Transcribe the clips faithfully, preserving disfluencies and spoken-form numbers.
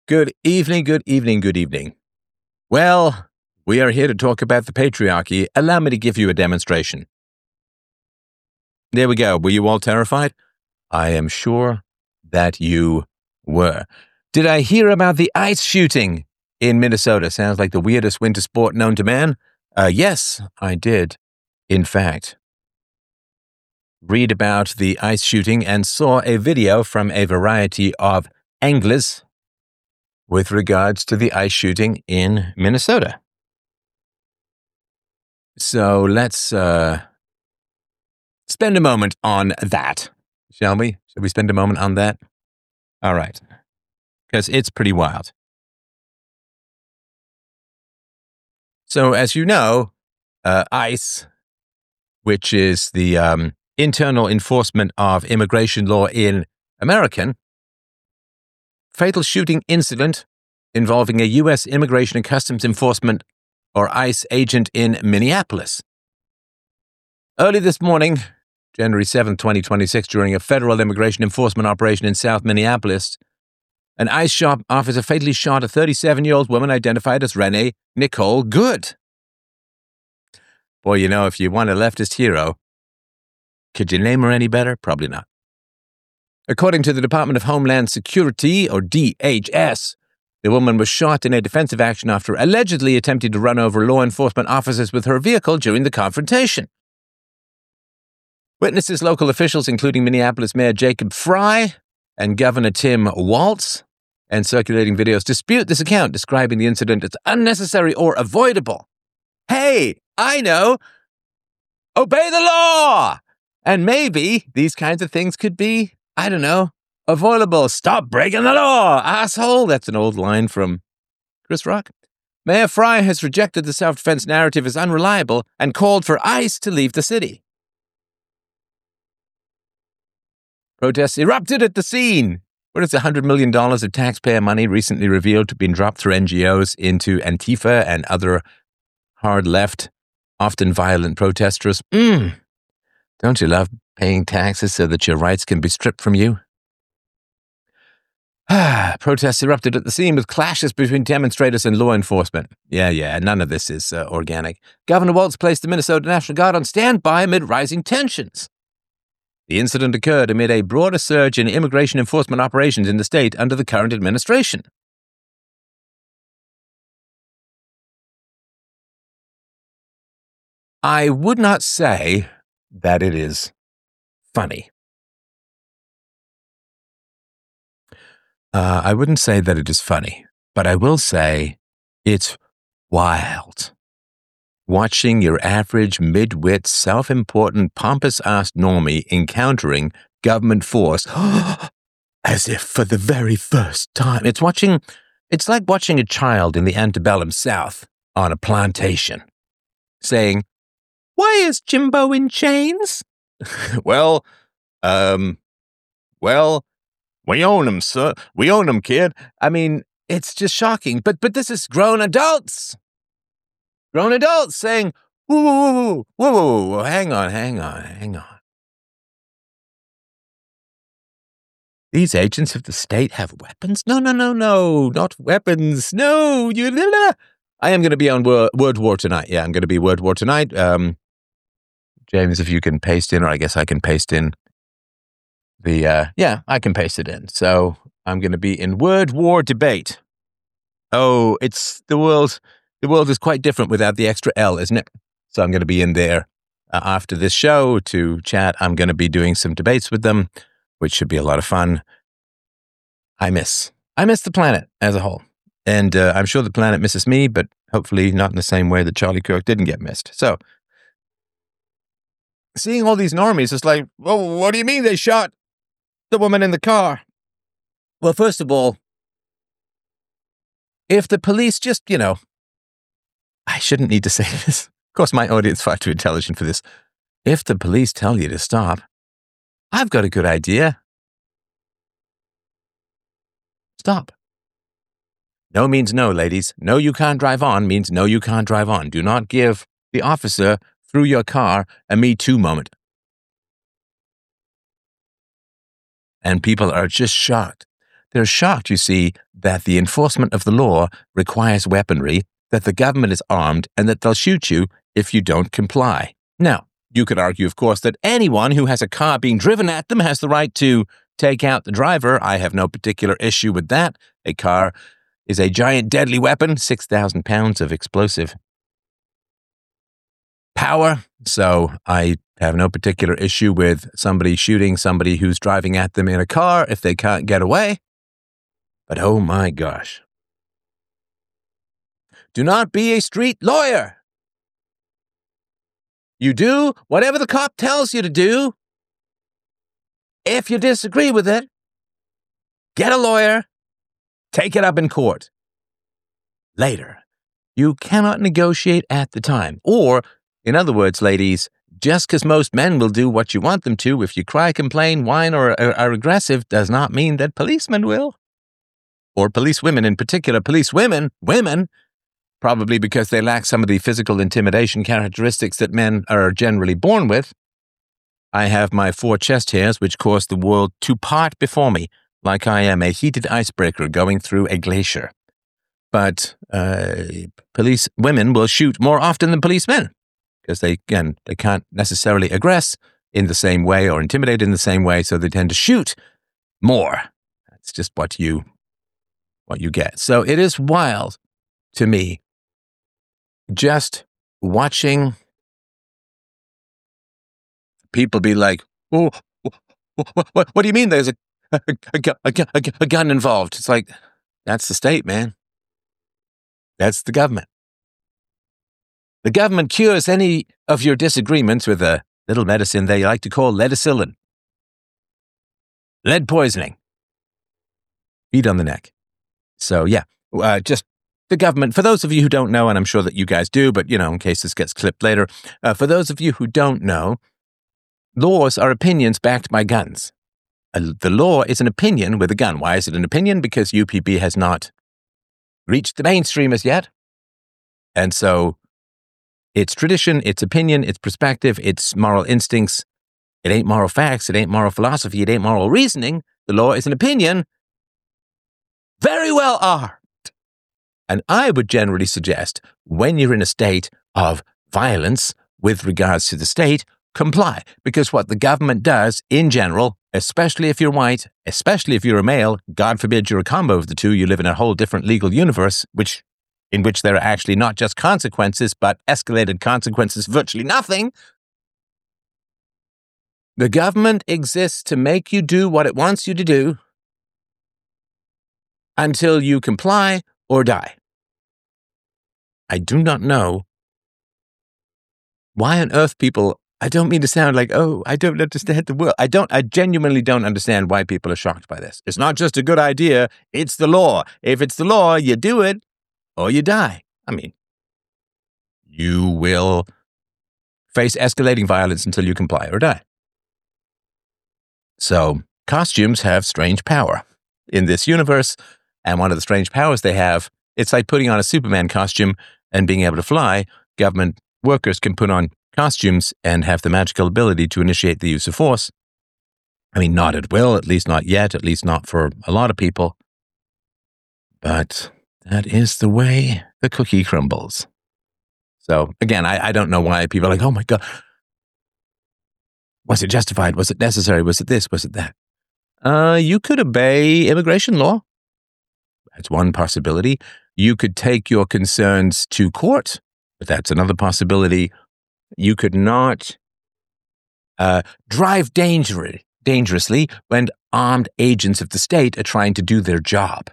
Good evening, good evening, good evening. Well, we are here to talk about the patriarchy. Allow me to give you a demonstration. There we go. Were you all terrified? I am sure that you were. Did I hear about the ice shooting in Minnesota? Sounds like the weirdest winter sport known to man. Uh, yes, I did, in fact, read about the ice shooting and saw a video from a variety of anglers with regards to the ice shooting in Minnesota. So let's uh, spend a moment on that, shall we? Shall we spend a moment on that? All right, because it's pretty wild. So as you know, uh, ICE, which is the um, Internal Enforcement of Immigration Law in American, fatal shooting incident involving a U S Immigration and Customs Enforcement, or ICE, agent in Minneapolis. Early this morning, January seventh, twenty twenty-six, during a federal immigration enforcement operation in South Minneapolis, an ICE shop officer fatally shot a thirty-seven-year-old woman identified as Renee Nicole Good. Boy, you know, if you want a leftist hero, could you name her any better? Probably not. According to the Department of Homeland Security, or D H S, the woman was shot in a defensive action after allegedly attempting to run over law enforcement officers with her vehicle during the confrontation. Witnesses, local officials, including Minneapolis Mayor Jacob Frey and Governor Tim Walz, and circulating videos dispute this account, describing the incident as unnecessary or avoidable. Hey, I know! Obey the law! And maybe these kinds of things could be, I don't know, avoidable. Stop breaking the law, asshole! That's an old line from Chris Rock. Mayor Frey has rejected the self-defense narrative as unreliable and called for ICE to leave the city. Protests erupted at the scene. What is one hundred million dollars of taxpayer money recently revealed to have been dropped through N G Os into Antifa and other hard-left, often violent protesters? Mm. Don't you love paying taxes so that your rights can be stripped from you? Protests erupted at the scene with clashes between demonstrators and law enforcement. Yeah, yeah, none of this is uh, organic. Governor Walz placed the Minnesota National Guard on standby amid rising tensions. The incident occurred amid a broader surge in immigration enforcement operations in the state under the current administration. I would not say that it is funny. Uh, I wouldn't say that it is funny, but I will say it's wild. Watching your average mid-wit, self-important, pompous-ass normie encountering government force as if for the very first time. It's watching, it's like watching a child in the antebellum South on a plantation saying, "Why is Jimbo in chains?" well, um, well, we own him, sir. We own him, kid. I mean, it's just shocking. But but this is grown adults. Grown adults saying, whoa, whoa, whoa, whoa, whoa, whoa, hang on, hang on, hang on. These agents of the state have weapons? No, no, no, no, not weapons. No, you. Blah, blah. I am going to be on word, word War tonight. Yeah, I'm going to be Word War tonight. Um, James, if you can paste in, or I guess I can paste in the, uh, yeah, I can paste it in. So I'm going to be in Word War debate. Oh, it's the world. The world is quite different without the extra L, isn't it? So I'm going to be in there uh, after this show to chat. I'm going to be doing some debates with them, which should be a lot of fun. I miss, I miss the planet as a whole. And uh, I'm sure the planet misses me, but hopefully not in the same way that Charlie Kirk didn't get missed. So seeing all these normies, it's like, well, what do you mean they shot the woman in the car? Well, first of all, if the police just, you know, I shouldn't need to say this. Of course, my audience is far too intelligent for this. If the police tell you to stop, I've got a good idea. Stop. No means no, ladies. No, you can't drive on means no, you can't drive on. Do not give the officer through your car a Me Too moment. And people are just shocked. they're shocked, you see, that the enforcement of the law requires weaponry, that the government is armed, and that they'll shoot you if you don't comply. Now, you could argue, of course, that anyone who has a car being driven at them has the right to take out the driver. I have no particular issue with that. A car is a giant deadly weapon, six thousand pounds of explosive power. So I have no particular issue with somebody shooting somebody who's driving at them in a car if they can't get away. But oh my gosh. Do not be a street lawyer. You do whatever the cop tells you to do. If you disagree with it, get a lawyer, take it up in court. Later, you cannot negotiate at the time. Or, in other words, ladies, just because most men will do what you want them to, if you cry, complain, whine, or are aggressive, does not mean that policemen will. Or police women in particular. Police women, women, probably because they lack some of the physical intimidation characteristics that men are generally born with. I have my four chest hairs, which cause the world to part before me, like I am a heated icebreaker going through a glacier. But uh, police women will shoot more often than policemen, because they, again, they can't necessarily aggress in the same way or intimidate in the same way, so they tend to shoot more. That's just what you, what you get. So it is wild to me just watching people be like, oh, what, what, what do you mean there's a, a, a, a, a, a gun involved? It's like, that's the state, man. That's the government. The government cures any of your disagreements with a little medicine they like to call leadicillin. Lead poisoning. Beat on the neck. So, yeah, uh, just the government, for those of you who don't know, and I'm sure that you guys do, but, you know, in case this gets clipped later, uh, for those of you who don't know, laws are opinions backed by guns. Uh, the law is an opinion with a gun. Why is it an opinion? Because U P B has not reached the mainstream as yet. And so it's tradition, it's opinion, it's perspective, it's moral instincts. It ain't moral facts, it ain't moral philosophy, it ain't moral reasoning. The law is an opinion. Very well armed. And I would generally suggest when you're in a state of violence with regards to the state, comply. Because what the government does in general, especially if you're white, especially if you're a male, God forbid you're a combo of the two, you live in a whole different legal universe, which in which there are actually not just consequences, but escalated consequences, virtually nothing. The government exists to make you do what it wants you to do until you comply or die. I do not know why on earth people, I don't mean to sound like, oh, I don't understand the world. I don't, I genuinely don't understand why people are shocked by this. It's not just a good idea, it's the law. If it's the law, you do it or you die. I mean, you will face escalating violence until you comply or die. So costumes have strange power in this universe. And one of the strange powers they have, it's like putting on a Superman costume and being able to fly. Government workers can put on costumes and have the magical ability to initiate the use of force. I mean, not at will, at least not yet, at least not for a lot of people. But that is the way the cookie crumbles. So, again, I, I don't know why people are like, oh my God, was it justified? Was it necessary? Was it this? Was it that? Uh, you could obey immigration law. That's one possibility. You could take your concerns to court, but that's another possibility. You could not uh, drive danger- dangerously when armed agents of the state are trying to do their job.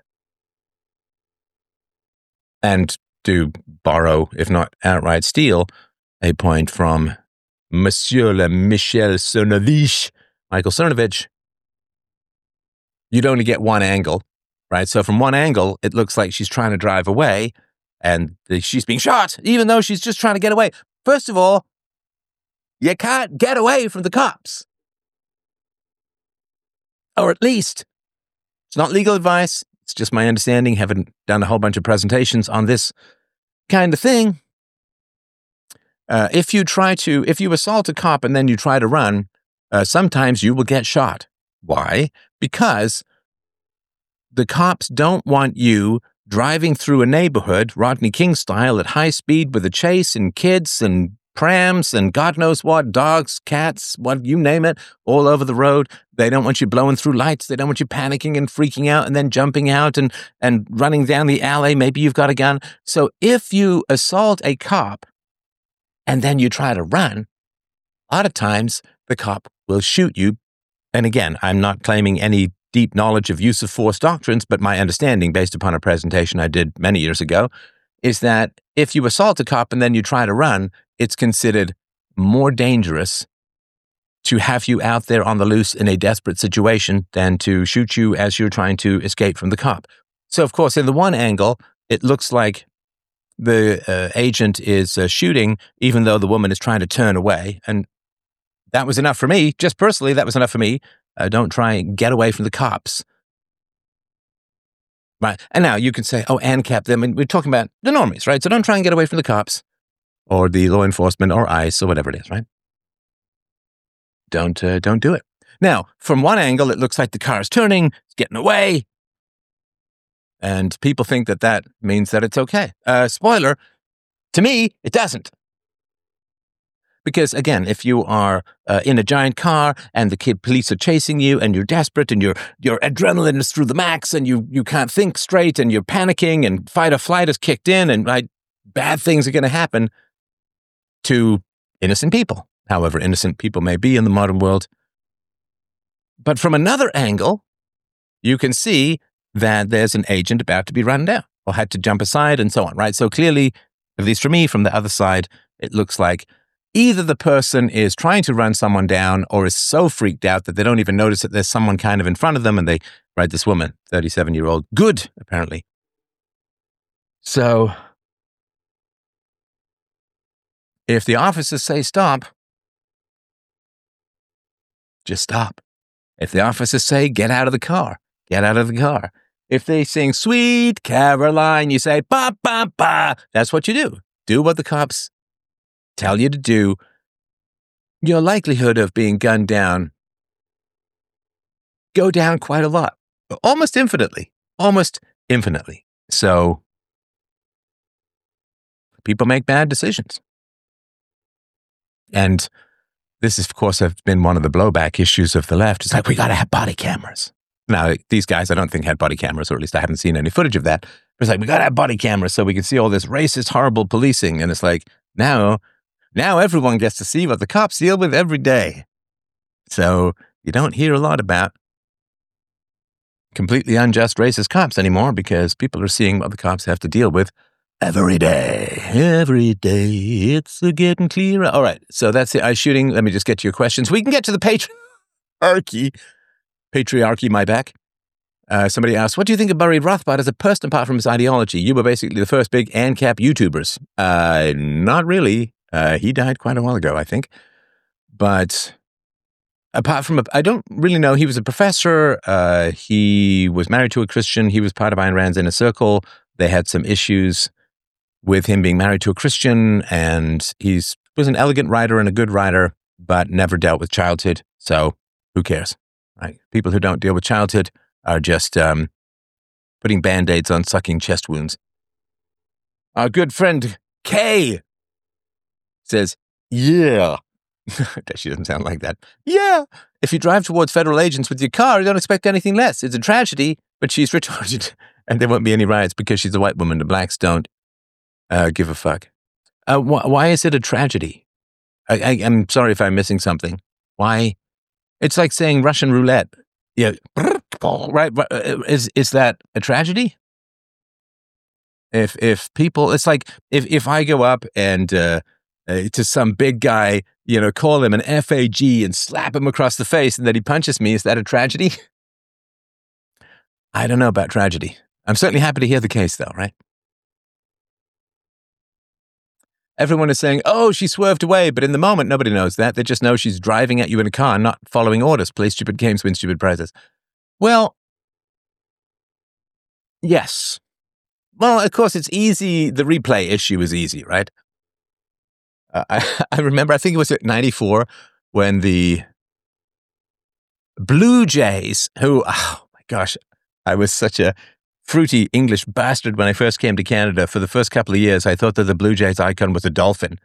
And to borrow, if not outright steal, a point from Monsieur le Michel Cernovich, Michael Cernovich, you'd only get one angle. Right, so from one angle, it looks like she's trying to drive away and she's being shot, even though she's just trying to get away. First of all, you can't get away from the cops. Or at least, it's not legal advice. It's just my understanding. Haven't done a whole bunch of presentations on this kind of thing. Uh, if you try to, if you assault a cop and then you try to run, uh, sometimes you will get shot. Why? Because the cops don't want you driving through a neighborhood, Rodney King style, at high speed with a chase and kids and prams and God knows what, dogs, cats, what, you name it, all over the road. They don't want you blowing through lights. They don't want you panicking and freaking out and then jumping out and, and running down the alley. Maybe you've got a gun. So if you assault a cop and then you try to run, a lot of times the cop will shoot you. And again, I'm not claiming any deep knowledge of use of force doctrines, but my understanding, based upon a presentation I did many years ago, is that if you assault a cop and then you try to run, it's considered more dangerous to have you out there on the loose in a desperate situation than to shoot you as you're trying to escape from the cop. So, of course, in the one angle, it looks like the uh, agent is uh, shooting, even though the woman is trying to turn away. And that was enough for me. Just personally, that was enough for me. Uh, don't try and get away from the cops. Right. And now you can say, oh, ANCAP, I mean, we're talking about the normies, right? So don't try and get away from the cops or the law enforcement or ICE or whatever it is, right? Don't, uh, don't do it. Now, from one angle, it looks like the car is turning, it's getting away. And people think that that means that it's okay. Uh, spoiler, to me, it doesn't. Because again, if you are uh, in a giant car and the kid police are chasing you and you're desperate and your your adrenaline is through the max and you you can't think straight and you're panicking and fight or flight is kicked in and right, bad things are going to happen to innocent people, however innocent people may be in the modern world. But from another angle, you can see that there's an agent about to be run down or had to jump aside and so on, right? So clearly, at least for me, from the other side, it looks like either the person is trying to run someone down or is so freaked out that they don't even notice that there's someone kind of in front of them and they, right, this woman, thirty-seven-year-old, good, apparently. So if the officers say stop, just stop. If the officers say get out of the car, get out of the car. If they sing Sweet Caroline, you say ba, ba, ba. That's what you do. Do what the cops tell you to do. Your likelihood of being gunned down go down quite a lot, almost infinitely, almost infinitely. So people make bad decisions. And this, is, of course, has been one of the blowback issues of the left. It's like, we got to have body cameras. Now, these guys, I don't think had body cameras, or at least I haven't seen any footage of that. But it's like, we got to have body cameras so we can see all this racist, horrible policing. And it's like, now, now everyone gets to see what the cops deal with every day. So you don't hear a lot about completely unjust racist cops anymore because people are seeing what the cops have to deal with every day. Every day. It's getting clearer. All right. So that's the ice shooting. Let me just get to your questions. We can get to the patriarchy. Patriarchy, my back. Uh, somebody asked, what do you think of Murray Rothbard as a person apart from his ideology? You were basically the first big ANCAP YouTubers. Uh, not really. Uh, he died quite a while ago, I think. But apart from, a, I don't really know. He was a professor. Uh, he was married to a Christian. He was part of Ayn Rand's Inner Circle. They had some issues with him being married to a Christian. And he was an elegant writer and a good writer, but never dealt with childhood. So who cares? Right? People who don't deal with childhood are just um, putting Band-Aids on sucking chest wounds. Our good friend Kay says, yeah. She doesn't sound like that. Yeah. If you drive towards federal agents with your car, you don't expect anything less. It's a tragedy, but she's retorted, and there won't be any riots because she's a white woman. The blacks don't uh, give a fuck. Uh, wh- why is it a tragedy? I, I, I'm sorry if I'm missing something. Why? It's like saying Russian roulette. Yeah, right. Is is that a tragedy? If if people, it's like if if I go up and uh, uh, to some big guy, you know, call him an F A G and slap him across the face, and then he punches me, is that a tragedy? I don't know about tragedy. I'm certainly happy to hear the case, though. Right? Everyone is saying, oh, she swerved away, but in the moment, nobody knows that. They just know she's driving at you in a car, not following orders. Play stupid games, win stupid prizes. Well, yes. Well, of course, it's easy. The replay issue is easy, right? Uh, I, I remember, I think it was at ninety-four when the Blue Jays, who, oh my gosh, I was such a fruity English bastard when I first came to Canada. For the first couple of years, I thought that the Blue Jays icon was a dolphin.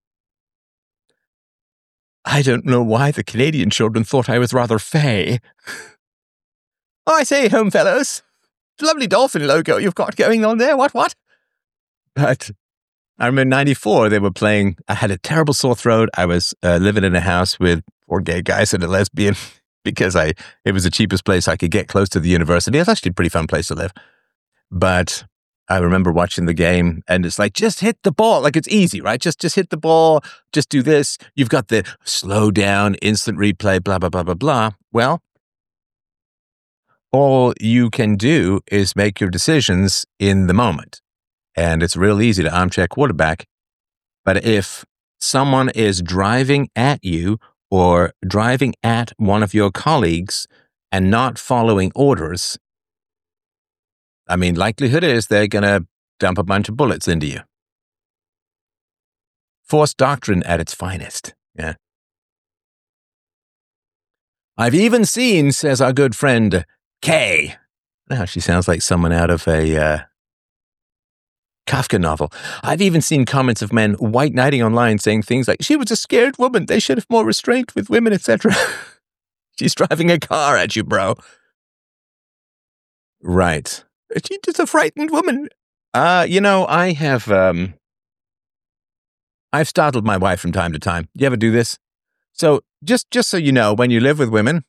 I don't know why the Canadian children thought I was rather fey. Oh, I say, home fellows, lovely dolphin logo you've got going on there. What, what? But I remember in ninety-four, they were playing. I had a terrible sore throat. I was uh, living in a house with four gay guys and a lesbian because I it was the cheapest place I could get close to the university. It was actually a pretty fun place to live. But I remember watching the game, and it's like, just hit the ball. Like, it's easy, right? Just just hit the ball. Just do this. You've got the slow down, instant replay, blah, blah, blah, blah, blah. Well, all you can do is make your decisions in the moment. And it's real easy to armchair quarterback. But if someone is driving at you or driving at one of your colleagues and not following orders, I mean, likelihood is they're going to dump a bunch of bullets into you. Force doctrine at its finest. Yeah. I've even seen, says our good friend Kay. Now she sounds like someone out of a uh, Kafka novel. I've even seen comments of men white knighting online saying things like, she was a scared woman. They should have more restraint with women, et cetera. She's driving a car at you, bro. Right. She's just a frightened woman. Uh, you know, I have, um, I've startled my wife from time to time. You ever do this? So just, just so you know, when you live with women,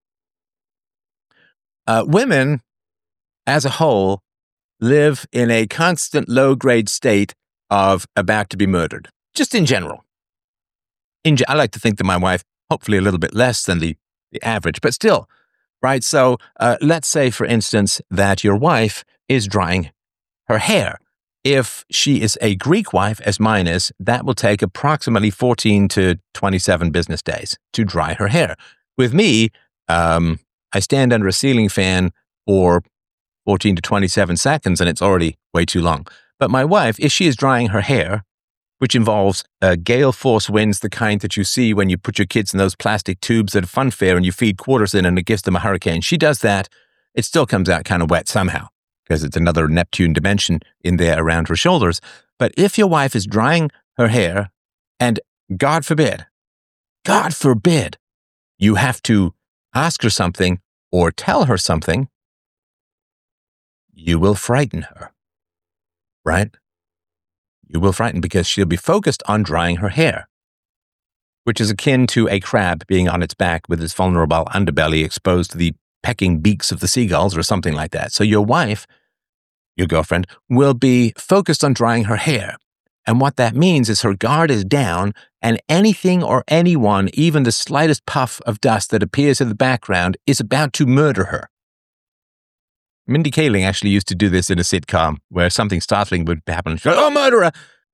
uh, women as a whole live in a constant low-grade state of about to be murdered, just in general. In, I like to think that my wife, hopefully a little bit less than the, the average, but still, right? So uh, let's say, for instance, that your wife is drying her hair. If she is a Greek wife, as mine is, that will take approximately fourteen to twenty-seven business days to dry her hair. With me, um, I stand under a ceiling fan for fourteen to twenty-seven seconds, and it's already way too long. But my wife, if she is drying her hair, which involves uh, gale force winds, the kind that you see when you put your kids in those plastic tubes at a fun fair and you feed quarters in and it gives them a hurricane. She does that. It still comes out kind of wet somehow because it's another Neptune dimension in there around her shoulders. But if your wife is drying her hair and God forbid, God forbid, you have to ask her something or tell her something, you will frighten her, right? You will frighten because she'll be focused on drying her hair, which is akin to a crab being on its back with its vulnerable underbelly exposed to the pecking beaks of the seagulls or something like that. So your wife, your girlfriend, will be focused on drying her hair. And what that means is her guard is down and anything or anyone, even the slightest puff of dust that appears in the background, is about to murder her. Mindy Kaling actually used to do this in a sitcom where something startling would happen. She'd go, oh, murderer!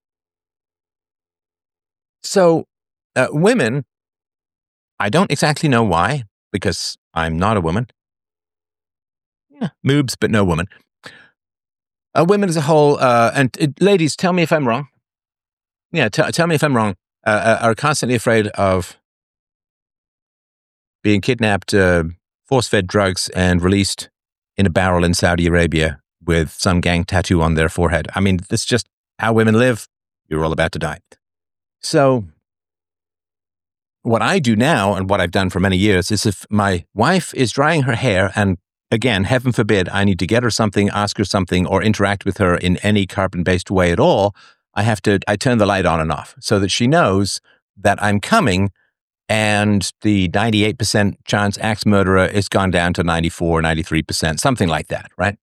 So, uh, women, I don't exactly know why, because I'm not a woman. Yeah, moobs, but no woman. Uh, women as a whole, uh, and uh, ladies, tell me if I'm wrong. Yeah, t- tell me if I'm wrong, uh, are constantly afraid of being kidnapped, uh, force-fed drugs, and released in a barrel in Saudi Arabia with some gang tattoo on their forehead. I mean, that's just how women live. You're all about to die. So what I do now and what I've done for many years is if my wife is drying her hair and, again, heaven forbid, I need to get her something, ask her something, or interact with her in any carbon-based way at all, I have to, I turn the light on and off so that she knows that I'm coming. And the ninety-eight percent chance axe murderer is gone down to ninety-four, ninety-three percent, something like that, right?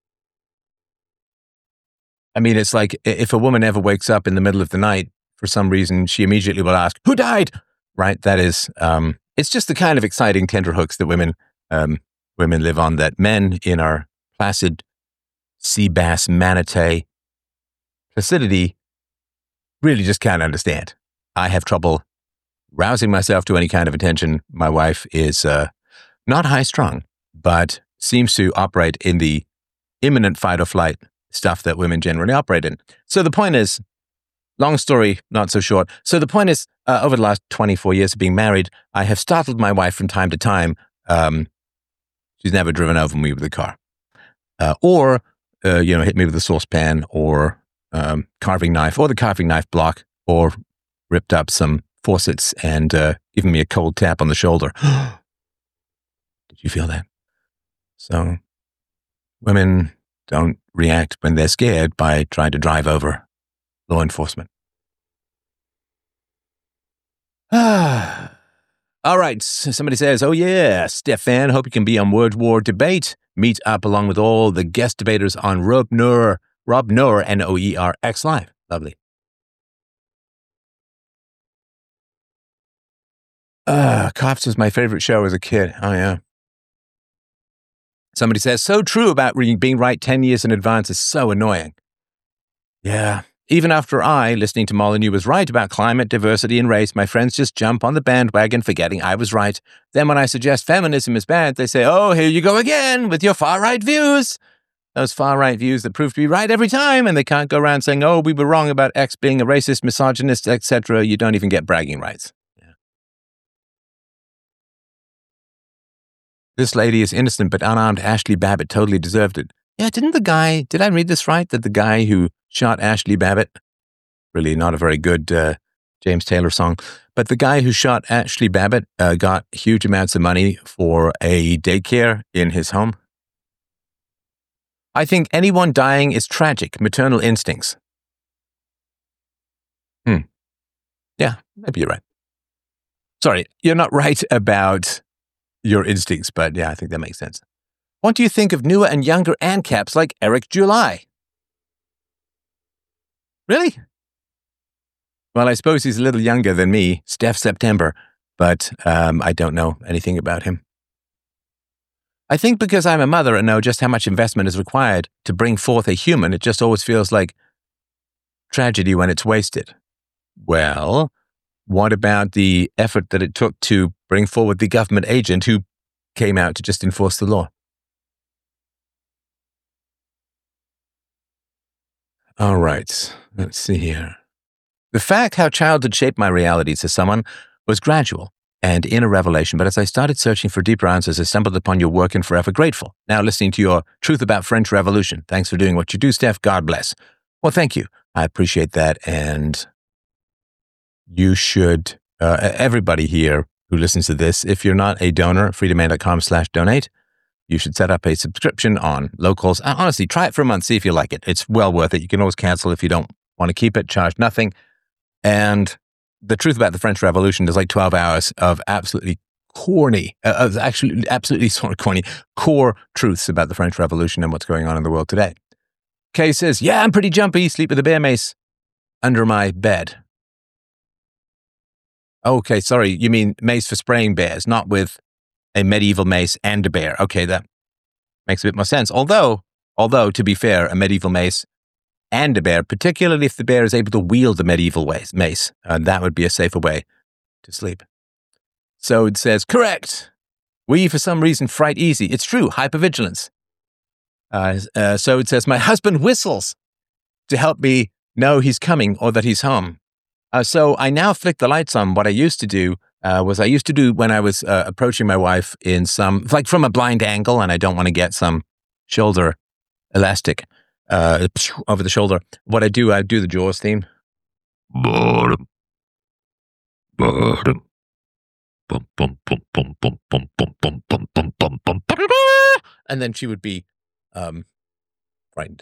I mean, it's like if a woman ever wakes up in the middle of the night, for some reason, she immediately will ask, who died? Right? That is, um, it's just the kind of exciting tenterhooks that women, um, women live on that men in our placid sea bass manatee placidity really just can't understand. I have trouble rousing myself to any kind of attention. My wife is uh, not high-strung, but seems to operate in the imminent fight or flight stuff that women generally operate in. So the point is, long story, not so short. So the point is, uh, over the last twenty-four years of being married, I have startled my wife from time to time. Um, she's never driven over me with a car. uh, or, uh, you know, hit me with a saucepan or um, carving knife or the carving knife block, or ripped up some faucets and uh, given me a cold tap on the shoulder. Did you feel that? So women don't react when they're scared by trying to drive over law enforcement. Ah. All right. Somebody says, oh, yeah, Stefan, hope you can be on World War Debate. Meet up along with all the guest debaters on Rob Noer, Rob Noer, N O E R X Live. Lovely. Uh, Cops was my favorite show as a kid. Oh, yeah. Somebody says, so true about being right ten years in advance is so annoying. Yeah. Even after I, listening to Molyneux, was right about climate, diversity, and race, my friends just jump on the bandwagon forgetting I was right. Then when I suggest feminism is bad, they say, oh, here you go again with your far-right views. Those far-right views that prove to be right every time, and they can't go around saying, oh, we were wrong about X being a racist, misogynist, et cetera. You don't even get bragging rights. Yeah. This lady is innocent, but unarmed Ashley Babbitt totally deserved it. Yeah, didn't the guy, did I read this right? That the guy who shot Ashley Babbitt, really not a very good uh, James Taylor song, but the guy who shot Ashley Babbitt uh, got huge amounts of money for a daycare in his home. I think anyone dying is tragic, maternal instincts. Hmm. Yeah, maybe you're right. Sorry, you're not right about your instincts, but yeah, I think that makes sense. What do you think of newer and younger ANCAPs like Eric July? Really? Well, I suppose he's a little younger than me, Steph September, but um, I don't know anything about him. I think because I'm a mother and know just how much investment is required to bring forth a human, it just always feels like tragedy when it's wasted. Well, what about the effort that it took to bring forward the government agent who came out to just enforce the law? All right, let's see here. The fact how childhood shaped my reality, says someone, was gradual and inner revelation, but as I started searching for deeper answers, I stumbled upon your work and forever grateful. Now listening to your Truth About French Revolution. Thanks for doing what you do, Steph. God bless. Well, thank you. I appreciate that, and you should, uh, everybody here who listens to this, if you're not a donor, freedomain.com slash donate, you should set up a subscription on Locals. Honestly, try it for a month, see if you like it. It's well worth it. You can always cancel if you don't want to keep it, charge nothing. And the Truth About the French Revolution is like twelve hours of absolutely corny, uh, of actually absolutely sort of corny, core truths about the French Revolution and what's going on in the world today. Kay says, yeah, I'm pretty jumpy, sleep with a bear mace under my bed. Okay, sorry, you mean mace for spraying bears, not with a medieval mace and a bear. Okay, that makes a bit more sense. Although, although to be fair, a medieval mace and a bear, particularly if the bear is able to wield the medieval ways, mace, uh, that would be a safer way to sleep. So it says, correct. We, for some reason, fright easy. It's true, hypervigilance. Uh, uh, so it says, my husband whistles to help me know he's coming or that he's home. Uh, so I now flick the lights on. What I used to do uh, was I used to do when I was uh, approaching my wife in some, like from a blind angle, and I don't want to get some shoulder elastic uh, over the shoulder. What I do, I do the Jaws theme. Bottom. Bottom. Bum, bum, bum, bum, bum, bum, bum, bum, bum, bum, bum, bum, bum, and then she would be um, frightened.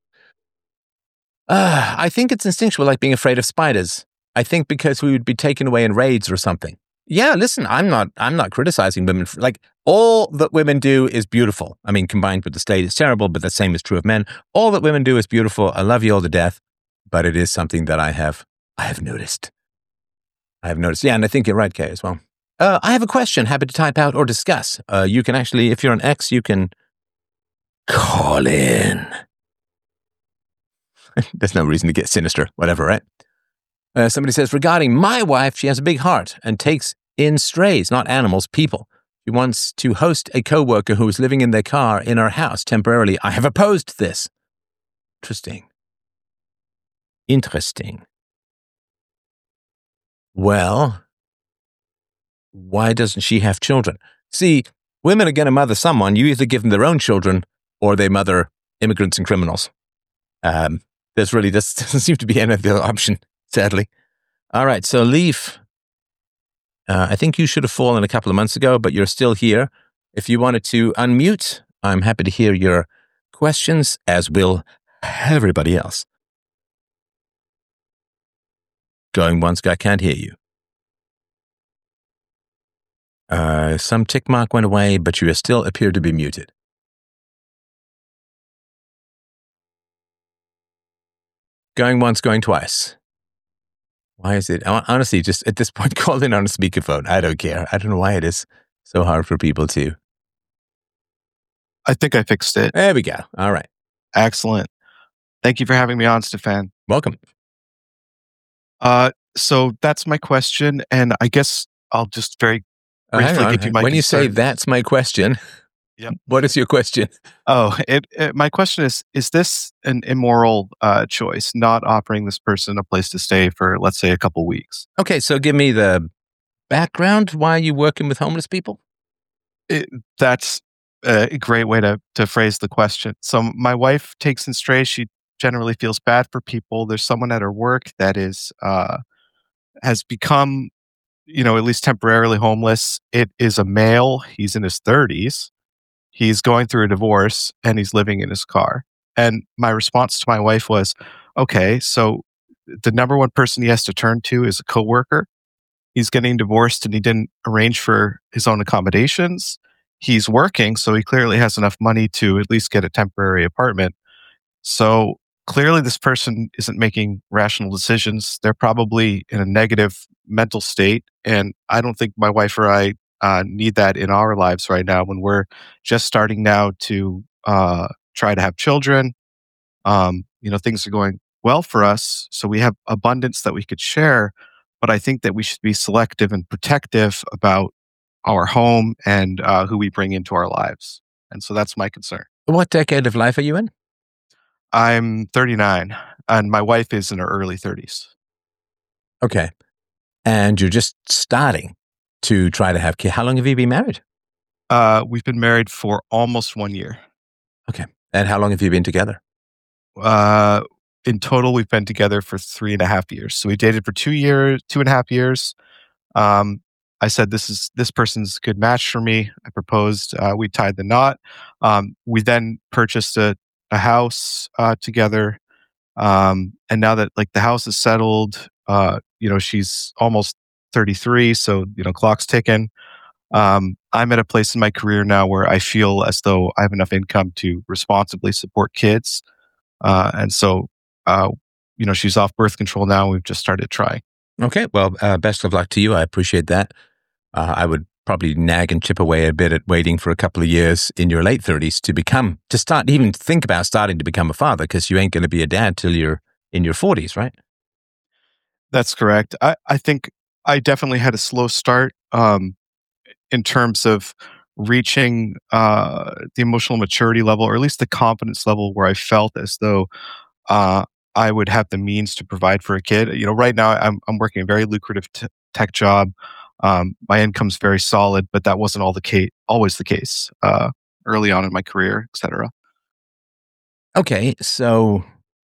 Uh, I think it's instinctual, like being afraid of spiders. I think because we would be taken away in raids or something. Yeah, listen, I'm not I'm not criticizing women. For, like, all that women do is beautiful. I mean, combined with the state, it's terrible, but the same is true of men. All that women do is beautiful. I love you all to death, but it is something that I have I have noticed. I have noticed. Yeah, and I think you're right, Kay, as well. Uh, I have a question. Happy to type out or discuss. Uh, you can actually, if you're an X, you can call in. There's no reason to get sinister. Whatever, right? Uh, somebody says, regarding my wife, she has a big heart and takes in strays, not animals, people. She wants to host a coworker who is living in their car in our house temporarily. I have opposed this. Interesting. Interesting. Well, why doesn't she have children? See, women are going to mother someone. You either give them their own children or they mother immigrants and criminals. Um, there's really, this doesn't seem to be any other option, sadly. All right, so Leaf, uh, I think you should have fallen a couple of months ago, but you're still here. If you wanted to unmute, I'm happy to hear your questions, as will everybody else. Going once, I can't hear you. Uh, some tick mark went away, but you still appear to be muted. Going once, going twice. Why is it? Honestly, just at this point, call in on a speakerphone. I don't care. I don't know why it is so hard for people to. I think I fixed it. There we go. All right. Excellent. Thank you for having me on, Stefan. Welcome. Uh, so that's my question, and I guess I'll just very uh, briefly give you my When concern. you say that's my question, yep. What is your question? Oh, it, it, my question is, is this an immoral uh, choice, not offering this person a place to stay for, let's say, a couple weeks? Okay, so give me the background. Why are you working with homeless people? It, that's a great way to, to phrase the question. So my wife takes in strays. She generally feels bad for people. There's someone at her work that is uh, has become, you know, at least temporarily homeless. It is a male. He's in his thirties. He's going through a divorce and he's living in his car. And my response to my wife was, okay, so the number one person he has to turn to is a coworker. He's getting divorced and he didn't arrange for his own accommodations. He's working, so he clearly has enough money to at least get a temporary apartment. So clearly this person isn't making rational decisions. They're probably in a negative mental state. And I don't think my wife or I uh, need that in our lives right now when we're just starting now to uh, try to have children. Um, you know, things are going well for us. So we have abundance that we could share. But I think that we should be selective and protective about our home and uh, who we bring into our lives. And so that's my concern. What decade of life are you in? I'm thirty-nine, and my wife is in her early thirties. Okay. And you're just starting to try to have kids. How long have you been married? Uh, we've been married for almost one year. Okay. And how long have you been together? Uh, in total, we've been together for three and a half years. So we dated for two years, two and a half years. Um, I said, this is this person's a good match for me. I proposed. Uh, we tied the knot. Um, we then purchased a, a house uh, together. Um, and now that like the house is settled, uh, you know, she's almost thirty-three. So, you know, clock's ticking. Um, I'm at a place in my career now where I feel as though I have enough income to responsibly support kids. Uh, and so, uh, you know, she's off birth control now. We've just started trying. Okay. Well, uh, best of luck to you. I appreciate that. Uh, I would probably nag and chip away a bit at waiting for a couple of years in your late thirties to become, to start, even think about starting to become a father, because you ain't going to be a dad till you're in your forties, right? That's correct. I, I think I definitely had a slow start um, in terms of reaching uh, the emotional maturity level, or at least the confidence level where I felt as though uh, I would have the means to provide for a kid. You know, right now I'm I'm working a very lucrative t- tech job. Um, my income's very solid, but that wasn't all the case, always the case uh, early on in my career, et cetera. Okay, so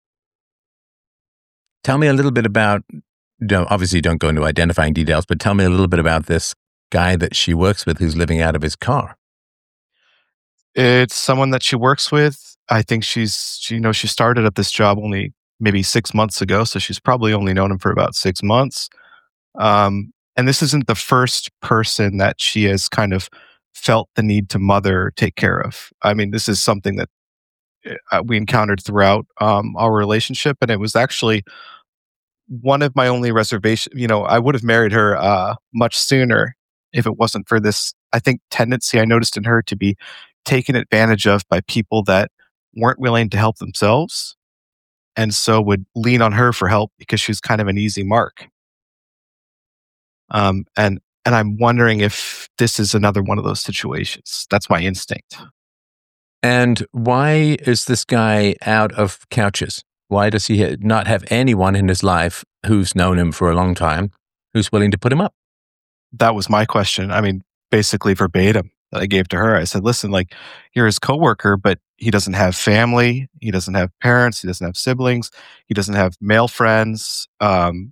tell me a little bit about. Don't, obviously, don't go into identifying details, but tell me a little bit about this guy that she works with who's living out of his car. It's someone that she works with. I think she's, she, you know, she started at this job only maybe six months ago, so she's probably only known him for about six months. Um, and this isn't the first person that she has kind of felt the need to mother, take care of. I mean, this is something that uh, we encountered throughout um, our relationship, and it was actually one of my only reservations. You know, I would have married her uh, much sooner if it wasn't for this, I think, tendency I noticed in her to be taken advantage of by people that weren't willing to help themselves, and so would lean on her for help because she was kind of an easy mark. Um, and and I'm wondering if this is another one of those situations. That's my instinct. And why is this guy out of couches? Why does he not have anyone in his life who's known him for a long time who's willing to put him up? That was my question. I mean, basically verbatim. that I gave to her. I said, listen, like, you're his coworker, but he doesn't have family. He doesn't have parents. He doesn't have siblings. He doesn't have male friends. Um,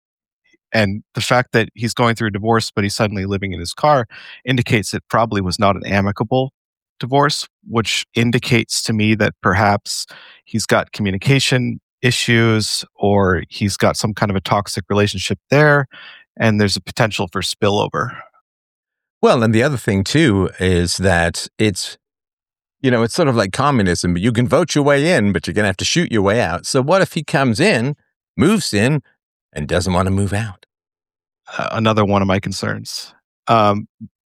and the fact that he's going through a divorce, but he's suddenly living in his car indicates it probably was not an amicable divorce, which indicates to me that perhaps he's got communication issues or he's got some kind of a toxic relationship there, and there's a potential for spillover. Well, and the other thing too is that it's, you know, it's sort of like communism. You can vote your way in, but you're going to have to shoot your way out. So what if he comes in, moves in, and doesn't want to move out? Uh, another one of my concerns. Um,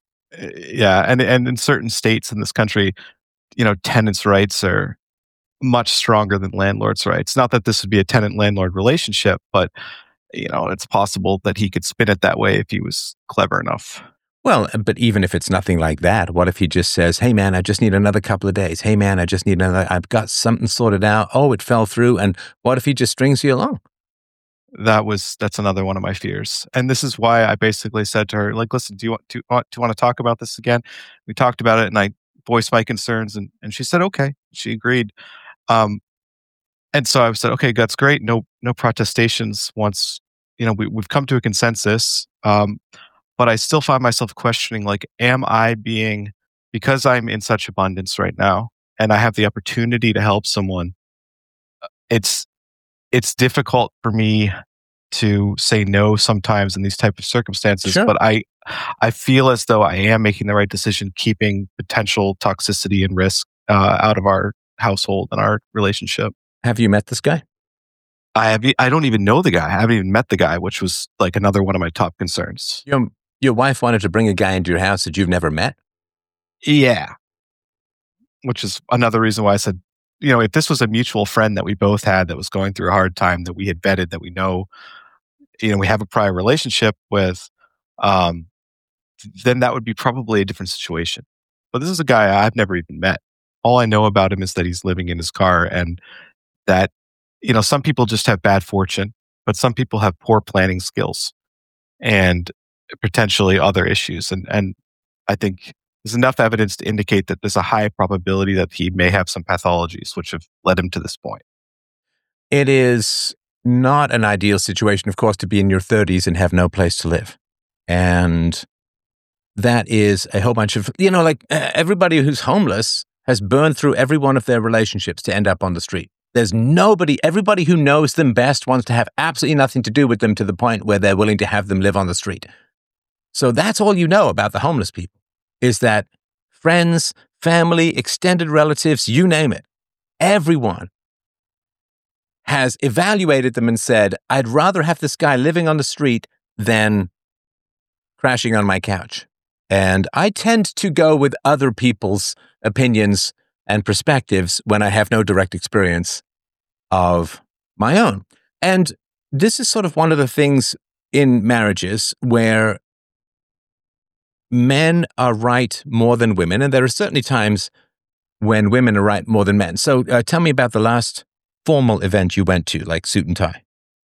yeah, and and in certain states in this country, you know, tenants' rights are much stronger than landlords' rights. Not that this would be a tenant-landlord relationship, but you know, it's possible that he could spin it that way if he was clever enough. Well, but even if it's nothing like that, what if he just says, hey, man, I just need another couple of days. Hey, man, I just need another, I've got something sorted out. Oh, it fell through. And what if he just strings you along? That was, that's another one of my fears. And this is why I basically said to her, like, listen, do you want to, want, do you want to talk about this again? We talked about it and I voiced my concerns and, and she said, okay, she agreed. Um, and so I said, okay, that's great. No, no protestations once, you know, we, we've come to a consensus. Um, But I still find myself questioning, like, am I being, because I'm in such abundance right now and I have the opportunity to help someone, it's, it's difficult for me to say no sometimes in these type of circumstances, Sure. but I, I feel as though I am making the right decision, keeping potential toxicity and risk uh, out of our household and our relationship. Have you met this guy? I have, I don't even know the guy. I haven't even met the guy, which was like another one of my top concerns. Your, your wife wanted to bring a guy into your house that you've never met? Yeah. Which is another reason why I said, you know, if this was a mutual friend that we both had that was going through a hard time, that we had vetted, that we know, you know, we have a prior relationship with, um, then that would be probably a different situation. But this is a guy I've never even met. All I know about him is that he's living in his car and that, you know, some people just have bad fortune, but some people have poor planning skills and potentially other issues. And, and I think there's enough evidence to indicate that there's a high probability that he may have some pathologies which have led him to this point. It is not an ideal situation, of course, to be in your thirties and have no place to live. And that is a whole bunch of, you know, like uh, everybody who's homeless has burned through every one of their relationships to end up on the street. There's nobody, everybody who knows them best wants to have absolutely nothing to do with them to the point where they're willing to have them live on the street. So that's all you know about the homeless people, is that friends, family, extended relatives, you name it, everyone has evaluated them and said, I'd rather have this guy living on the street than crashing on my couch. And I tend to go with other people's opinions and perspectives when I have no direct experience of my own. And this is sort of one of the things in marriages where men are right more than women, and there are certainly times when women are right more than men. So uh, tell me about the last formal event you went to, like suit and tie.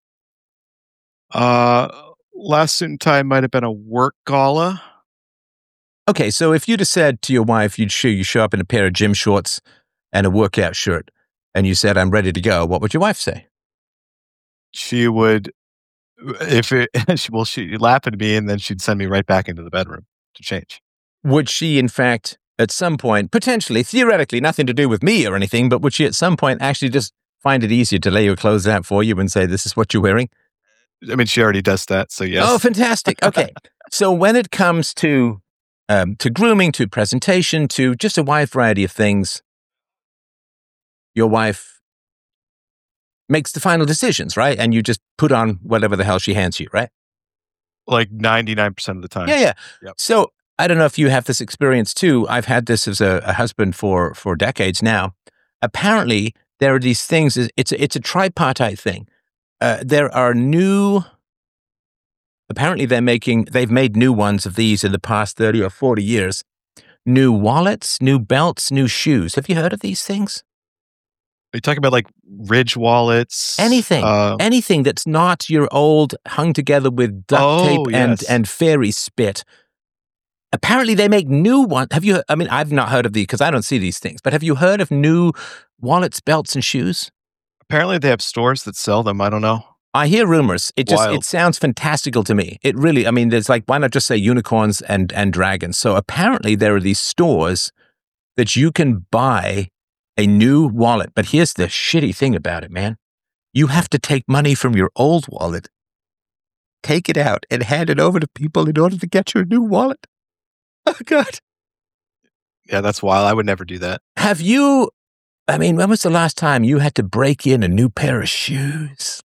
Uh, last suit and tie might have been a work gala. Okay, so if you'd have said to your wife, you'd show you show up in a pair of gym shorts and a workout shirt, and you said, I'm ready to go, what would your wife say? She would, if it, well, she'd laugh at me and then she'd send me right back into the bedroom to change. Would she, in fact, at some point, potentially, theoretically, nothing to do with me or anything, but would she at some point actually just find it easier to lay your clothes out for you and say, this is what you're wearing? I mean, she already does that, so yes. Oh, fantastic. Okay. So when it comes to um, to grooming, to presentation, to just a wide variety of things, your wife makes the final decisions, right? And you just put on whatever the hell she hands you, right? Like ninety-nine percent of the time. Yeah, yeah. Yep. So I don't know if you have this experience too. I've had this as a, a husband for, for decades now. Apparently, there are these things, it's a, it's a tripartite thing. Uh, there are new, apparently they're making, they've made new ones of these in the past thirty or forty years. New wallets, new belts, new shoes. Have you heard of these things? Are you talking about like Ridge wallets? Anything, uh, anything that's not your old hung together with duct Oh, tape and, yes. and fairy spit apparently they make new ones. Have you, I mean, I've not heard of these because I don't see these things, but have you heard of new wallets, belts, and shoes? Apparently they have stores that sell them. I don't know. I hear rumors. It just, Wild. it sounds fantastical to me. It really, I mean, there's like, why not just say unicorns and, and dragons? So apparently there are these stores that you can buy a new wallet. But here's the shitty thing about it, man. You have to take money from your old wallet, take it out, and hand it over to people in order to get your new wallet. Oh, God. Yeah, that's wild. I would never do that. Have you, I mean, when was the last time you had to break in a new pair of shoes?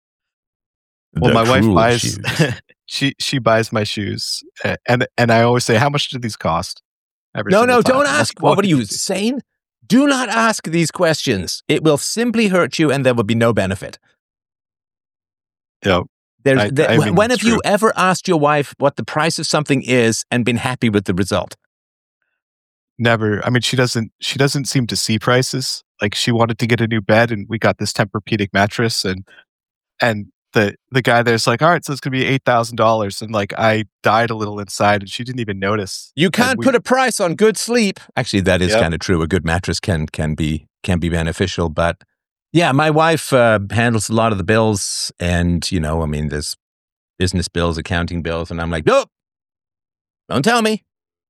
Well, The my wife cruel buys shoes. she she buys my shoes, a- and and I always say, how much do these cost? Every No, single no, time. don't I'm like, ask. What, what are you, "Whoa." insane? Do not ask these questions. It will simply hurt you and there will be no benefit. Yeah, There's, I- there, I mean, when it's have you true. ever asked your wife what the price of something is and been happy with the result? never. I mean, she doesn't she doesn't seem to see prices. Like, she wanted to get a new bed, and we got this Tempur-Pedic mattress, and and the the guy there's like, all right, so it's gonna be eight thousand dollars, and like I died a little inside, and she didn't even notice. You And can't we- put a price on good sleep. Actually, that is Yep. kind of true. A good mattress can can be can be beneficial, but yeah, my wife uh, handles a lot of the bills, and you know, I mean, there's business bills, accounting bills, and I'm like, nope, don't tell me.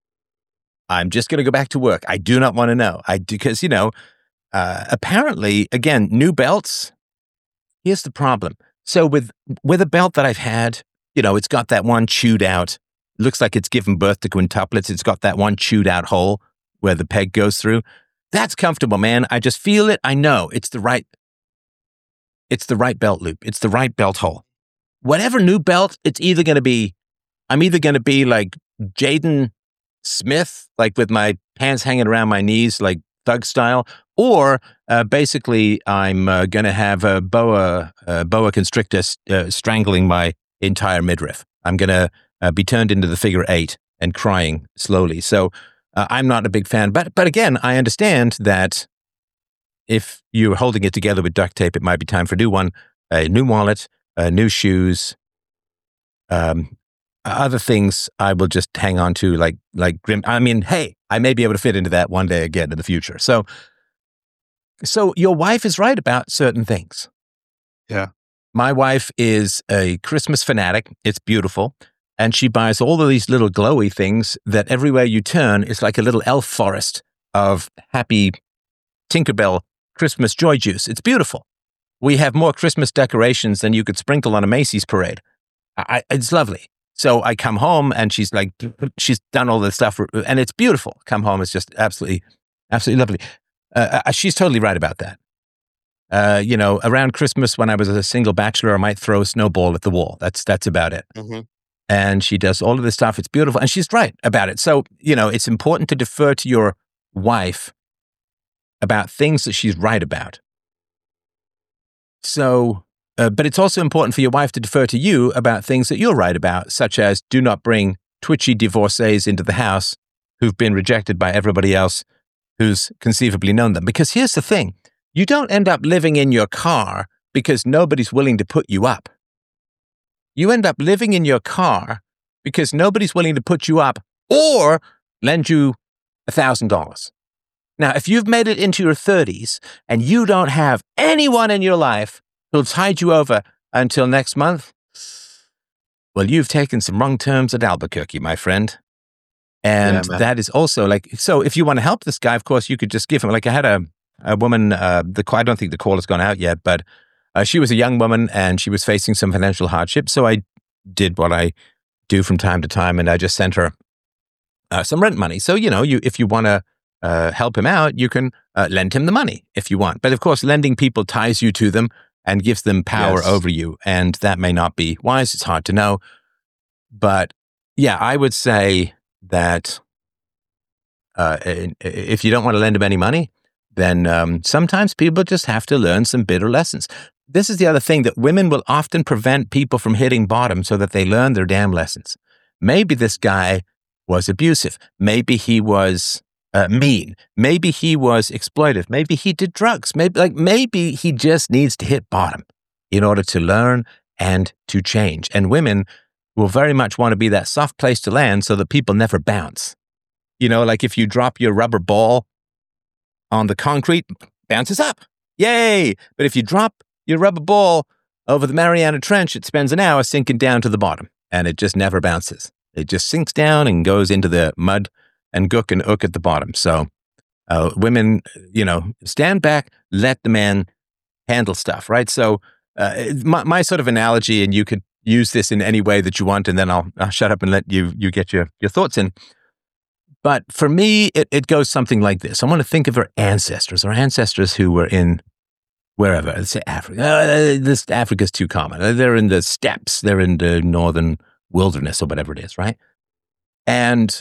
I'm just going to go back to work. I do not want to know. I because you know, uh, apparently, again, new belts. Here's the problem. So with with a belt that I've had, you know, it's got that one chewed out. Looks like it's given birth to quintuplets. It's got that one chewed out hole where the peg goes through. That's comfortable, man. I just feel it. I know it's the right. It's the right belt loop. It's the right belt hole. Whatever new belt, it's either going to be. I'm either going to be like Jaden Smith, like with my pants hanging around my knees, like thug style, or uh, basically I'm uh, going to have a boa uh, boa constrictor uh, strangling my entire midriff. I'm going to uh, be turned into the figure eight and crying slowly. So uh, I'm not a big fan, but but again, I understand that if you're holding it together with duct tape, it might be time for a new one, a new wallet, uh, new shoes. Um, Other things I will just hang on to, like like grim. I mean, hey, I may be able to fit into that one day again in the future. So, so your wife is right about certain things. Yeah. My wife is a Christmas fanatic. It's beautiful, and she buys all of these little glowy things that everywhere you turn, it's like a little elf forest of happy Tinkerbell Christmas joy juice. It's beautiful. We have more Christmas decorations than you could sprinkle on a Macy's parade. I, it's lovely. So I come home and she's like, she's done all this stuff and it's beautiful. Come home, it's just absolutely, absolutely lovely. Uh, uh, she's totally right about that. Uh, you know, around Christmas when I was a single bachelor, I might throw a snowball at the wall. That's that's about it. Mhm. And she does all of this stuff. It's beautiful. And she's right about it. So, you know, it's important to defer to your wife about things that she's right about. So, Uh, but it's also important for your wife to defer to you about things that you're right about, such as do not bring twitchy divorcees into the house who've been rejected by everybody else who's conceivably known them. Because here's the thing. You don't end up living in your car because nobody's willing to put you up. You end up living in your car because nobody's willing to put you up or lend you one thousand dollars. Now, if you've made it into your thirties and you don't have anyone in your life who'll tide you over until next month, well, you've taken some wrong turns at Albuquerque, my friend. And Yeah, man. that is also like, so if you want to help this guy, of course, you could just give him, like I had a, a woman, uh, the I don't think the call has gone out yet, but uh, she was a young woman and she was facing some financial hardship. So I did what I do from time to time and I just sent her uh, some rent money. So, you know, you if you want to uh, help him out, you can uh, lend him the money if you want. But of course, lending people ties you to them and gives them power Yes. over you. And that may not be wise. It's hard to know. But yeah, I would say that uh, if you don't want to lend them any money, then um, sometimes people just have to learn some bitter lessons. This is the other thing, that women will often prevent people from hitting bottom so that they learn their damn lessons. Maybe this guy was abusive. Maybe he was uh, mean. Maybe he was exploitive. Maybe he did drugs. Maybe like maybe he just needs to hit bottom in order to learn and to change. And women will very much want to be that soft place to land so that people never bounce. You know, like if you drop your rubber ball on the concrete, bounces up. Yay! But if you drop your rubber ball over the Mariana Trench, it spends an hour sinking down to the bottom, and it just never bounces. It just sinks down and goes into the mud and gook and ook at the bottom. So uh, women, you know, stand back, let the man handle stuff, right? So uh, my, my sort of analogy, and you could use this in any way that you want, and then I'll, I'll shut up and let you you get your, your thoughts in. But for me, it, it goes something like this. I want to think of our ancestors, our ancestors who were in wherever, let's say Africa. Uh, this Africa's too common. They're in the steppes. They're in the northern wilderness or whatever it is, right? And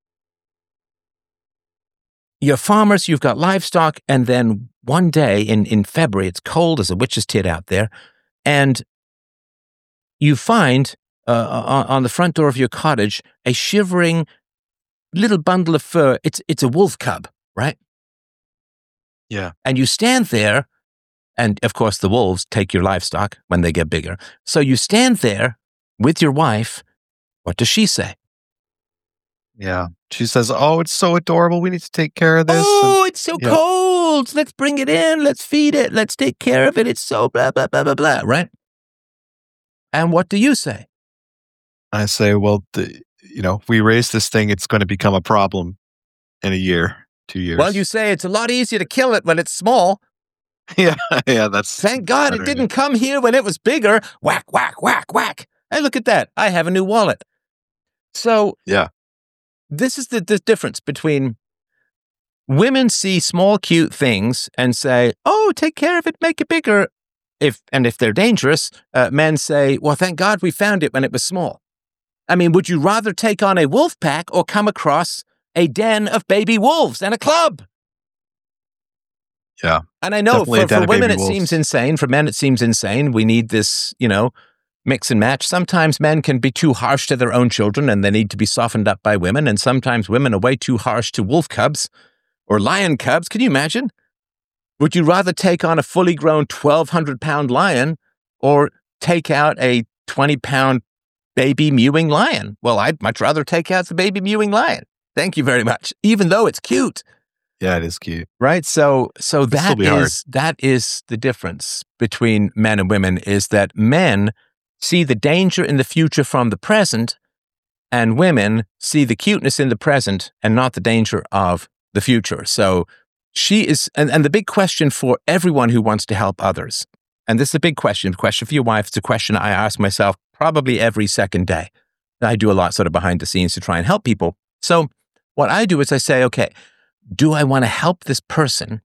you're farmers, you've got livestock, and then one day in, in February, it's cold as a witch's tit out there, and you find uh, on, on the front door of your cottage a shivering little bundle of fur. It's it's a wolf cub, right? Yeah. And you stand there, and of course the wolves take your livestock when they get bigger. So you stand there with your wife. What does she say? Yeah. She says, oh, it's so adorable. We need to take care of this. Oh, and, it's so yeah. cold. Let's bring it in. Let's feed it. Let's take care of it. It's so blah, blah, blah, blah, blah, right? And what do you say? I say, well, the, you know, if we raise this thing, it's going to become a problem in a year, two years. Well, you say it's a lot easier to kill it when it's small. yeah, yeah, that's... Thank God it didn't come here when it was bigger. Whack, whack, whack, whack. Hey, look at that. I have a new wallet. So yeah, this is the, the difference between women see small, cute things and say, oh, take care of it, make it bigger. If And if they're dangerous, uh, men say, well, thank God we found it when it was small. I mean, would you rather take on a wolf pack or come across a den of baby wolves and a club? Yeah. And I know Definitely for, for women it wolves. seems insane. For men it seems insane. We need this, you know, mix and match. Sometimes men can be too harsh to their own children and they need to be softened up by women. And sometimes women are way too harsh to wolf cubs or lion cubs. Can you imagine? Would you rather take on a fully grown twelve hundred pound lion or take out a twenty pound baby mewing lion? Well, I'd much rather take out the baby mewing lion. Thank you very much. Even though it's cute. Yeah, it is cute. Right? So so It'll that still be hard. is that is the difference between men and women, is that men see the danger in the future from the present, and women see the cuteness in the present and not the danger of the future. So she is, and, and the big question for everyone who wants to help others, and this is a big question, question for your wife, it's a question I ask myself probably every second day. I do a lot sort of behind the scenes to try and help people. So what I do is I say, okay, do I want to help this person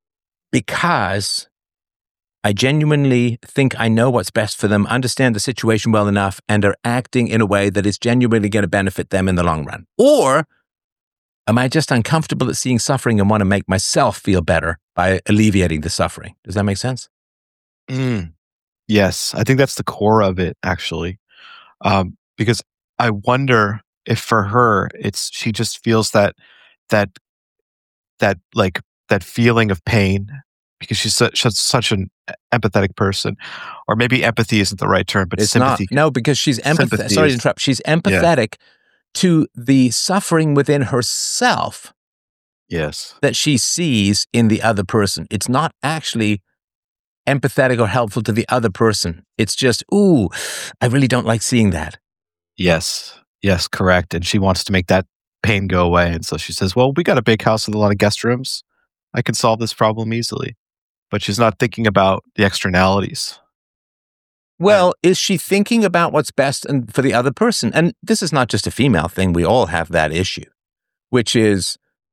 because I genuinely think I know what's best for them, understand the situation well enough, and are acting in a way that is genuinely going to benefit them in the long run? Or am I just uncomfortable at seeing suffering and want to make myself feel better by alleviating the suffering? Does that make sense? Mm. Yes, I think that's the core of it, actually. Um, because I wonder if for her, it's she just feels that that that like that feeling of pain because she's such, such an empathetic person, or maybe empathy isn't the right term, but It's sympathy. not. No, because she's empathetic. Sympathy Sorry is- to interrupt. She's empathetic to the suffering within herself Yes. that she sees in the other person. It's not actually empathetic or helpful to the other person. It's just, ooh, I really don't like seeing that. Yes. Yes, correct. And she wants to make that pain go away. And so she says, well, we got a big house with a lot of guest rooms. I can solve this problem easily. But she's not thinking about the externalities. Well, is she thinking about what's best and for the other person? And this is not just a female thing. We all have that issue, which is,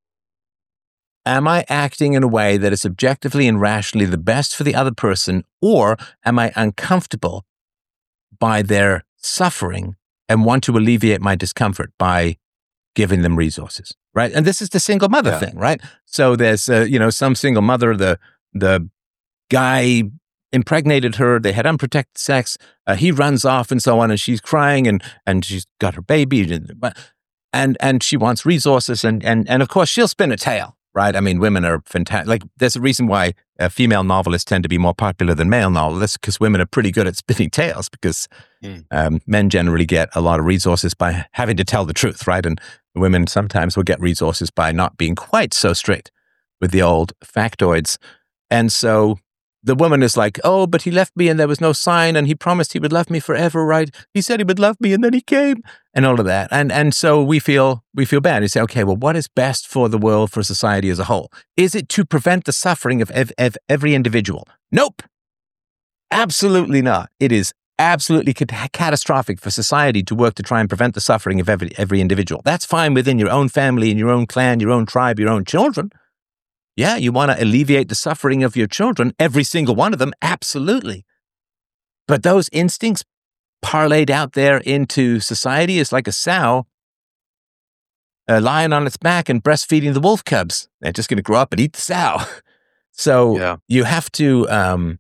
am I acting in a way that is objectively and rationally the best for the other person, or am I uncomfortable by their suffering and want to alleviate my discomfort by giving them resources, right? And this is the single mother Yeah. thing, right? So there's, uh, you know, some single mother, the the guy impregnated her, they had unprotected sex, uh, he runs off and so on, and she's crying, and and she's got her baby, and and, and she wants resources, and, and and of course she'll spin a tale, right? I mean, women are fantastic. Like, there's a reason why uh, female novelists tend to be more popular than male novelists, because women are pretty good at spinning tales, because mm. um, men generally get a lot of resources by having to tell the truth, right? And women sometimes will get resources by not being quite so strict with the old factoids. And so the woman is like, oh, but he left me and there was no sign, and he promised he would love me forever, right? He said he would love me and then he came, and all of that. And and so we feel we feel bad. We say, okay, well, what is best for the world, for society as a whole? Is it to prevent the suffering of, ev- of every individual? Nope. Absolutely not. It is absolutely cat- catastrophic for society to work to try and prevent the suffering of every every individual. That's fine within your own family, in your own clan, your own tribe, your own children. Yeah, you want to alleviate the suffering of your children, every single one of them, absolutely. But those instincts parlayed out there into society is like a sow uh, lying on its back and breastfeeding the wolf cubs. They're just going to grow up and eat the sow. So yeah. you have to um,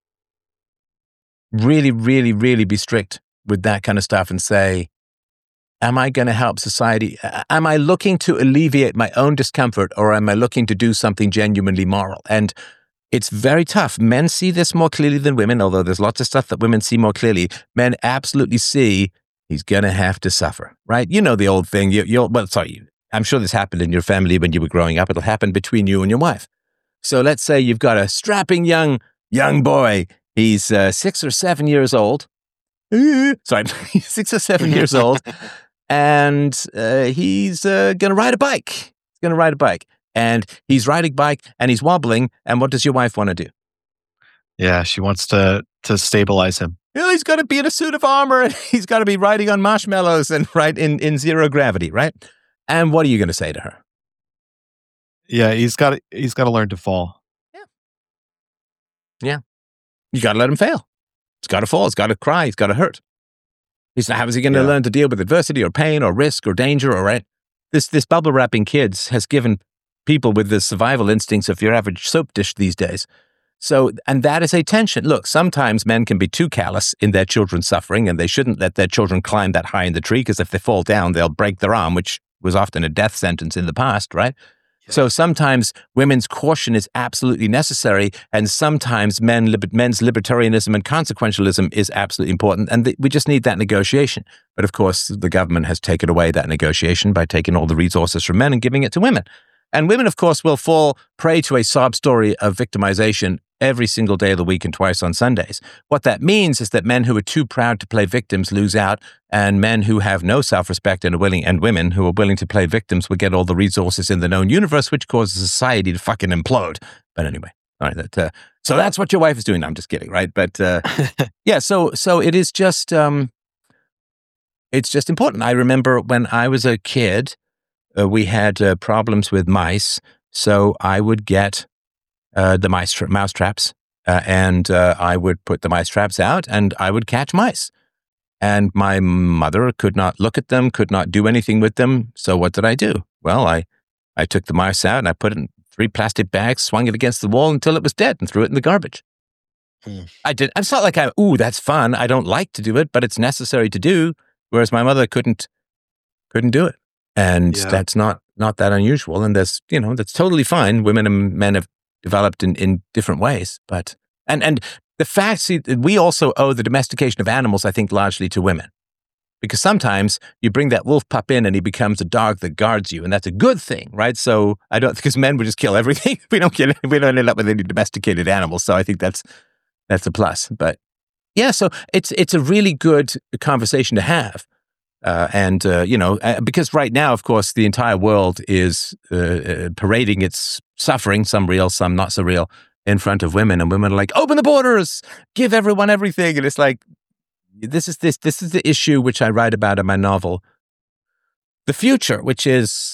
really, really, really be strict with that kind of stuff and say, am I going to help society? Am I looking to alleviate my own discomfort, or am I looking to do something genuinely moral? And it's very tough. Men see this more clearly than women, although there's lots of stuff that women see more clearly. Men absolutely see he's going to have to suffer, right? You know the old thing. You, you'll, well, sorry, I'm sure this happened in your family when you were growing up. It'll happen between you and your wife. So let's say you've got a strapping young, young boy. He's uh, six or seven years old. Sorry, he's six or seven years old. And uh, he's uh, going to ride a bike. He's going to ride a bike. And he's riding a bike and he's wobbling. And what does your wife want to do? Yeah, she wants to to stabilize him. You know, he's got to be in a suit of armor and he's got to be riding on marshmallows and right in, in zero gravity, right? And what are you going to say to her? Yeah, he's got to, he's got to learn to fall. Yeah. Yeah. You got to let him fail. He's got to fall. He's got to cry. He's got to hurt. He's not, how is he going to yeah. learn to deal with adversity or pain or risk or danger or right? This this bubble wrapping kids has given people with the survival instincts of your average soap dish these days. So, and that is a tension. Look, sometimes men can be too callous in their children's suffering, and they shouldn't let their children climb that high in the tree, because if they fall down, they'll break their arm, which was often a death sentence in the past, right? So sometimes women's caution is absolutely necessary, and sometimes men, men's libertarianism and consequentialism is absolutely important, and th- we just need that negotiation. But of course, the government has taken away that negotiation by taking all the resources from men and giving it to women. And women, of course, will fall prey to a sob story of victimization every single day of the week and twice on Sundays. What that means is that men who are too proud to play victims lose out, and men who have no self-respect and are willing, and women who are willing to play victims will get all the resources in the known universe, which causes society to fucking implode. But anyway, all right. That, uh, so that's what your wife is doing. No, I'm just kidding, right? But uh, yeah, so so it is just um, it's just important. I remember when I was a kid, uh, we had uh, problems with mice, so I would get Uh, the mice tra- mouse traps, uh, and uh, I would put the mice traps out, and I would catch mice. And my mother could not look at them, could not do anything with them. So what did I do? Well, I, I took the mice out and I put it in three plastic bags, swung it against the wall until it was dead, and threw it in the garbage. Hmm. I did. It's not like I, ooh, that's fun. I don't like to do it, but it's necessary to do. Whereas my mother couldn't, couldn't do it, and yeah. that's not not that unusual. And that's you know that's totally fine. Women and men have developed in, in different ways. But, and, and the fact, see, we also owe the domestication of animals, I think, largely to women. Because sometimes you bring that wolf pup in and he becomes a dog that guards you, and that's a good thing, right? So I don't, because men would just kill everything. We don't get, we don't end up with any domesticated animals. So I think that's, that's a plus. But yeah, so it's, it's a really good conversation to have. Uh, and, uh, you know, uh, because right now, of course, the entire world is uh, uh, parading its suffering, some real, some not so real, in front of women. And women are like, open the borders, give everyone everything. And it's like, this is this, this is the issue which I write about in my novel, The Future, which is,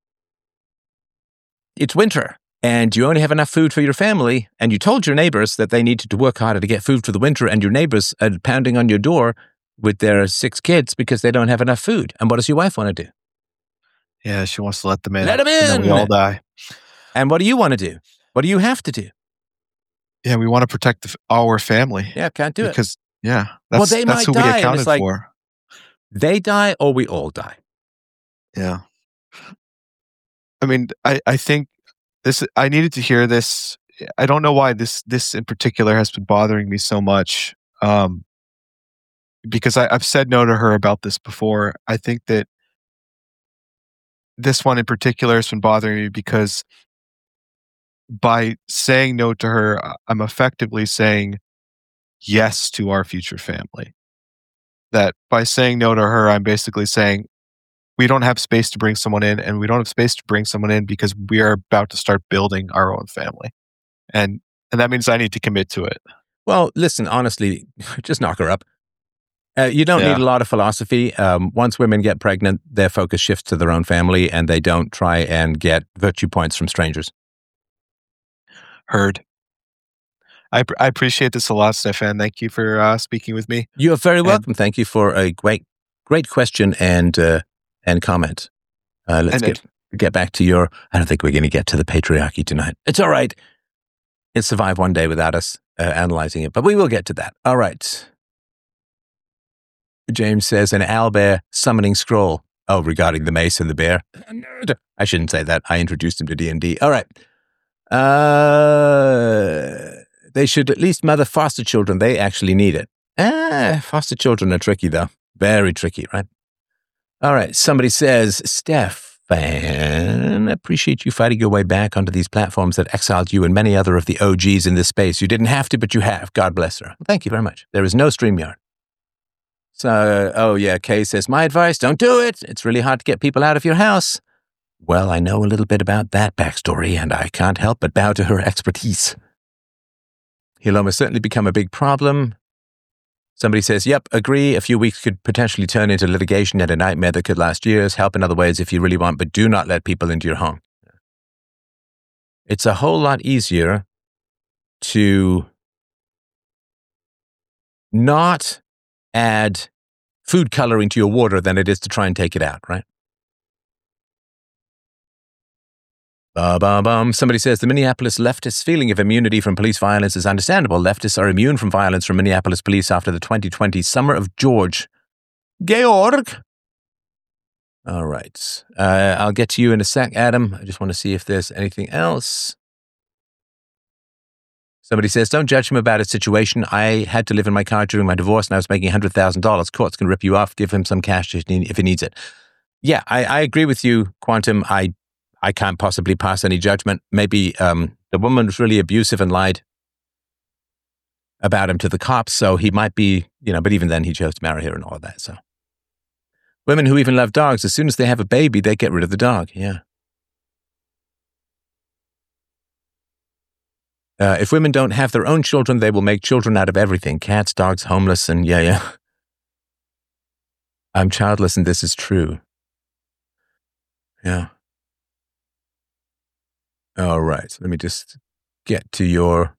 it's winter and you only have enough food for your family. And you told your neighbors that they needed to work harder to get food for the winter. And your neighbors are pounding on your door with their six kids because they don't have enough food. And what does your wife want to do? Yeah, she wants to let them in. Let them in! And then we all die. And what do you want to do? What do you have to do? Yeah, we want to protect the, our family. Yeah, can't do because, it. Because, yeah, that's, well, they that's might who die, we accounted like, for. They die or we all die. Yeah. I mean, I, I think this I needed to hear this. I don't know why this this in particular has been bothering me so much. Um, because I, I've said no to her about this before. I think that this one in particular has been bothering me because by saying no to her, I- I'm effectively saying yes to our future family. That by saying no to her, I'm basically saying we don't have space to bring someone in, and we don't have space to bring someone in because we are about to start building our own family. And and that means I need to commit to it. Well, listen, honestly, just knock her up. Uh, you don't need Yeah. a lot of philosophy. Um, once women get pregnant, their focus shifts to their own family, and they don't try and get virtue points from strangers. Heard. I, pr- I appreciate this a lot, Stefan. Thank you for uh, speaking with me. You're very And- welcome. Thank you for a great, great question and uh, and comment. Uh, let's And get get back to your. I don't think we're going to get to the patriarchy tonight. It's all right. It survived one day without us uh, analyzing it, but we will get to that. All right. James says an owlbear summoning scroll. Oh, regarding the mace and the bear. Nerd. I shouldn't say that. I introduced him to D and D. All right. Uh, they should at least mother foster children. They actually need it. Ah, foster children are tricky, though. Very tricky, right? All right. Somebody says, Stefan, appreciate you fighting your way back onto these platforms that exiled you and many other of the O Gs in this space. You didn't have to, but you have. God bless her. Thank you very much. There is no StreamYard. So, oh yeah, Kay says, my advice, don't do it. It's really hard to get people out of your house. Well, I know a little bit about that backstory, and I can't help but bow to her expertise. He'll almost certainly become a big problem. Somebody says, yep, agree. A few weeks could potentially turn into litigation and a nightmare that could last years. Help in other ways if you really want, but do not let people into your home. It's a whole lot easier to not add food coloring to your water than it is to try and take it out, right? Ba-ba-bum. Somebody says the Minneapolis leftists' feeling of immunity from police violence is understandable. Leftists are immune from violence from Minneapolis police after the twenty twenty Summer of George. Georg? All right. Uh, I'll get to you in a sec, Adam. I just want to see if there's anything else. Somebody says, don't judge him about his situation. I had to live in my car during my divorce and I was making one hundred thousand dollars. Courts can rip you off. Give him some cash if he needs it. Yeah, I, I agree with you, Quantum. I I can't possibly pass any judgment. Maybe um, the woman was really abusive and lied about him to the cops, so he might be, you know, but even then he chose to marry her and all of that. So women who even love dogs, as soon as they have a baby, they get rid of the dog. Yeah. Uh, if women don't have their own children, they will make children out of everything. Cats, dogs, homeless, and yeah, yeah. I'm childless and this is true. Yeah. All right. Let me just get to your...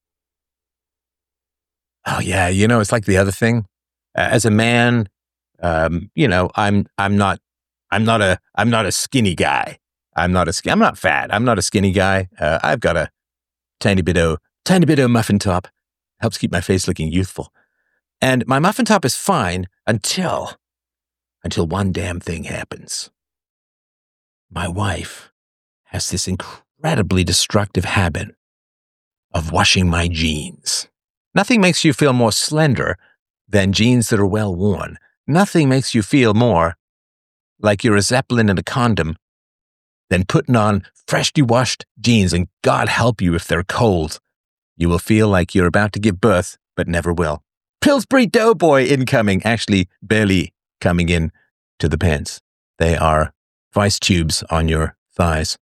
Oh, yeah. You know, it's like the other thing. Uh, as a man, um, you know, I'm I'm not I'm not a I'm not a skinny guy. I'm not a sk- I'm not fat. I'm not a skinny guy. Uh, I've got a tiny bit of tiny bit of muffin top. Helps keep my face looking youthful. And my muffin top is fine until until one damn thing happens. My wife has this incredibly destructive habit of washing my jeans. Nothing makes you feel more slender than jeans that are well worn. Nothing makes you feel more like you're a Zeppelin in a condom than putting on freshly washed jeans, and God help you if they're cold. You will feel like you're about to give birth, but never will. Pillsbury Doughboy incoming, actually barely coming in to the pants. They are vice tubes on your thighs.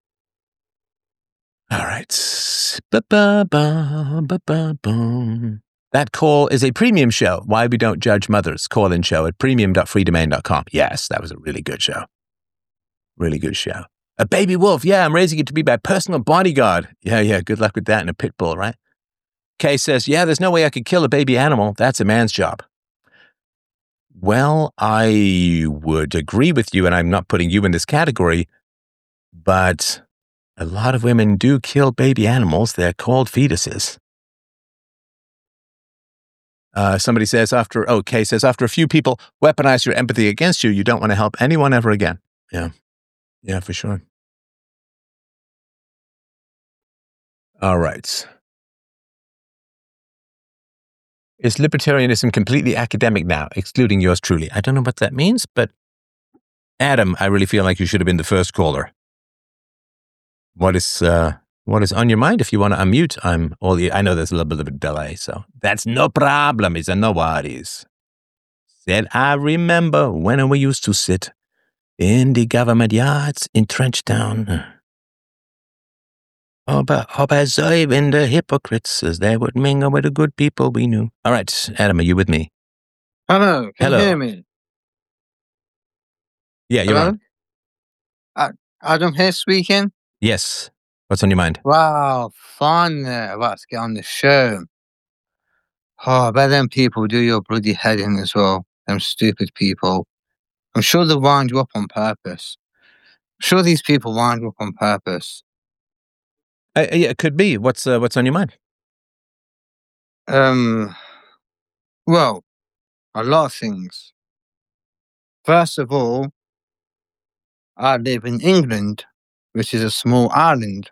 All right. Ba-ba-ba, ba-ba-ba. That call is a premium show. Why We Don't Judge Mothers call-in show at premium dot free domain dot com. Yes, that was a really good show. Really good show. A baby wolf. Yeah, I'm raising it to be my personal bodyguard. Yeah, yeah, good luck with that and a pit bull, right? Kay says, yeah, there's no way I could kill a baby animal. That's a man's job. Well, I would agree with you, and I'm not putting you in this category, but a lot of women do kill baby animals. They're called fetuses. Uh, somebody says after, oh, Kay says, after a few people weaponize your empathy against you, you don't want to help anyone ever again. Yeah. Yeah, for sure. All right. Is libertarianism completely academic now, excluding yours truly? I don't know what that means, but Adam, I really feel like you should have been the first caller. What is uh, what is on your mind? If you want to unmute, I'm all the. I know there's a little bit of a delay, so that's no problem. It's a no worries. Said I remember when we used to sit in the government yards in Trenchtown. Ober, observing the hypocrites as they would mingle with the good people we knew. All right, Adam, are you with me? Hello, can Hello. you hear me? Yeah, you're Hello? on. Uh, Adam here speaking. Yes. What's on your mind? Wow, fun. Uh, let's get on the show. Oh, I bet them people do your bloody head in as well. Them stupid people. I'm sure they wind you up on purpose. I'm sure these people wind you up on purpose. Uh, yeah, it could be. What's uh, what's on your mind? Um, well, a lot of things. First of all, I live in England, which is a small island.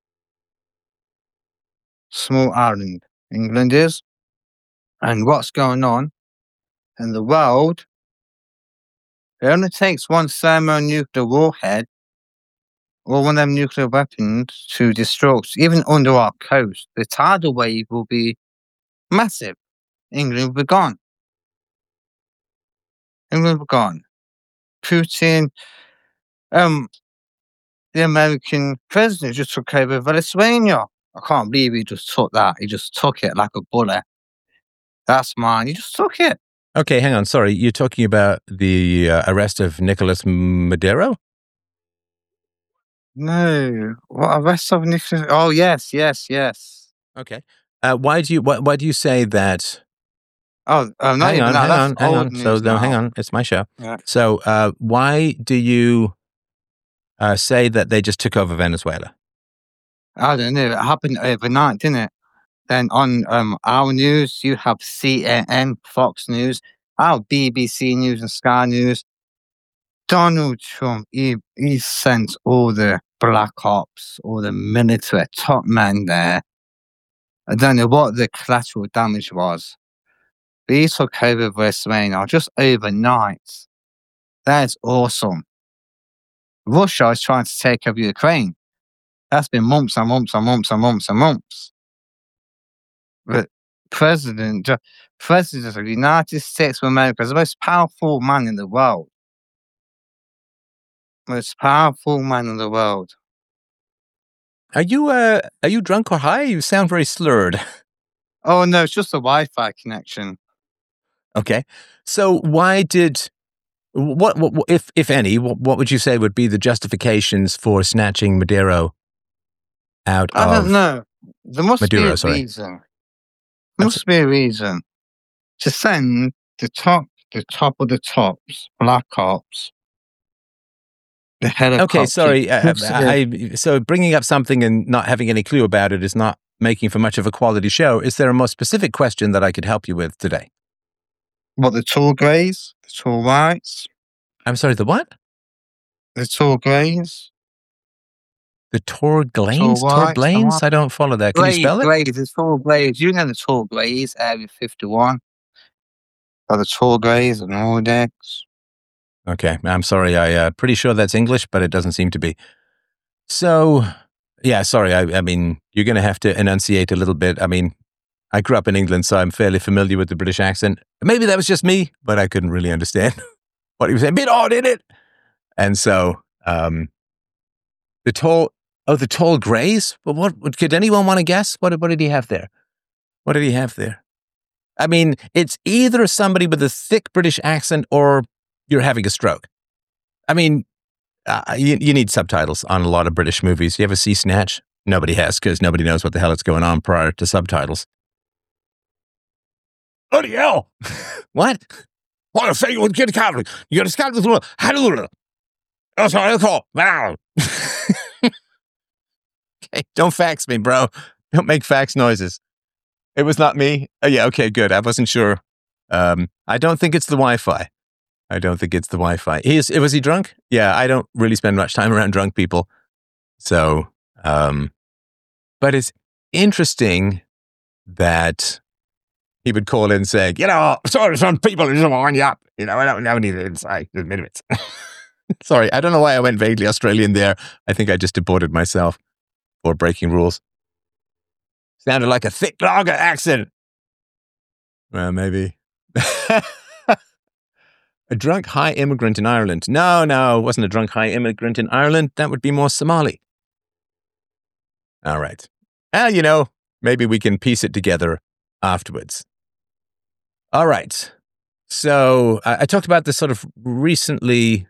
Small island, England is. And what's going on in the world, it only takes one thermonuclear warhead or one of them nuclear weapons to destroy, even under our coast. The tidal wave will be massive. England will be gone. England will be gone. Putin, um, the American president just took over Venezuela. I can't believe he just took that. He just took it like a bullet. That's mine. He just took it. Okay, hang on. Sorry, you're talking about the uh, arrest of Nicolas Maduro? No. What arrest of Nicolas? Oh, yes, yes, yes. Okay. Uh, why do you why, why do you say that? Oh, uh, not hang even on, that. hang That's on, hang old on. news So no, now. hang on. It's my show. Yeah. So uh, why do you uh, say that they just took over Venezuela? I don't know. It happened overnight, didn't it? Then on um, our news, you have C N N, Fox News, our B B C News and Sky News. Donald Trump, he, he sent all the black ops, all the military top men there. I don't know what the collateral damage was. But he took over Venezuela just overnight. That's awesome. Russia is trying to take over Ukraine. That's been months and months and months and months and months. But President, President of the United States of America is the most powerful man in the world. Most powerful man in the world. Are you uh are you drunk or high? You sound very slurred. Oh no, it's just a Wi-Fi connection. Okay. So why did what, what if if any what, what would you say would be the justifications for snatching Maduro out I of don't know. There must Maduro, be a sorry. reason. There must be a reason to send the top, the top of the tops, black ops, the helicopter. Okay, sorry. Uh, Must be- I, so bringing up something and not having any clue about it is not making for much of a quality show. Is there a more specific question that I could help you with today? What, the tall greys, the tall whites, I'm sorry, the what? the tall greys, The Torglanes? Tall whites, Torglanes? I don't follow that. Can you Greys, spell it? Greys, the tall greys. You know the tall greys, Area fifty-one. Or the tall greys and Nordex. Okay, I'm sorry. I'm uh, pretty sure that's English, but it doesn't seem to be. So, yeah, sorry. I, I mean, you're going to have to enunciate a little bit. I mean, I grew up in England, so I'm fairly familiar with the British accent. Maybe that was just me, but I couldn't really understand what he was saying. A bit odd, isn't it? And so, um, the tall, oh, the tall greys? Well, what, what could anyone want to guess? What, what did he have there? What did he have there? I mean, it's either somebody with a thick British accent or you're having a stroke. I mean, uh, you, you need subtitles on a lot of British movies. You ever see Snatch? Nobody has, because nobody knows what the hell is going on prior to subtitles. Bloody hell! What? What a thing you would get a Catholic. You got to scout the Hallelujah. That's what I call. Wow. Okay, don't fax me, bro. Don't make fax noises. It was not me. Oh, yeah, okay, good. I wasn't sure. Um, I don't think it's the Wi-Fi. I don't think it's the Wi-Fi. He is, was he drunk? Yeah, I don't really spend much time around drunk people. So, um, but is interesting that he would call in saying, you know, sorry, some people just wind you up. You know, I don't know anything inside the minutes. Sorry, I don't know why I went vaguely Australian there. I think I just deported myself for breaking rules. Sounded like a thick lager accent. Well, maybe. A drunk high immigrant in Ireland. No, no, it wasn't a drunk high immigrant in Ireland. That would be more Somali. All right. Well, you know, maybe we can piece it together afterwards. All right. So I, I talked about this sort of recently,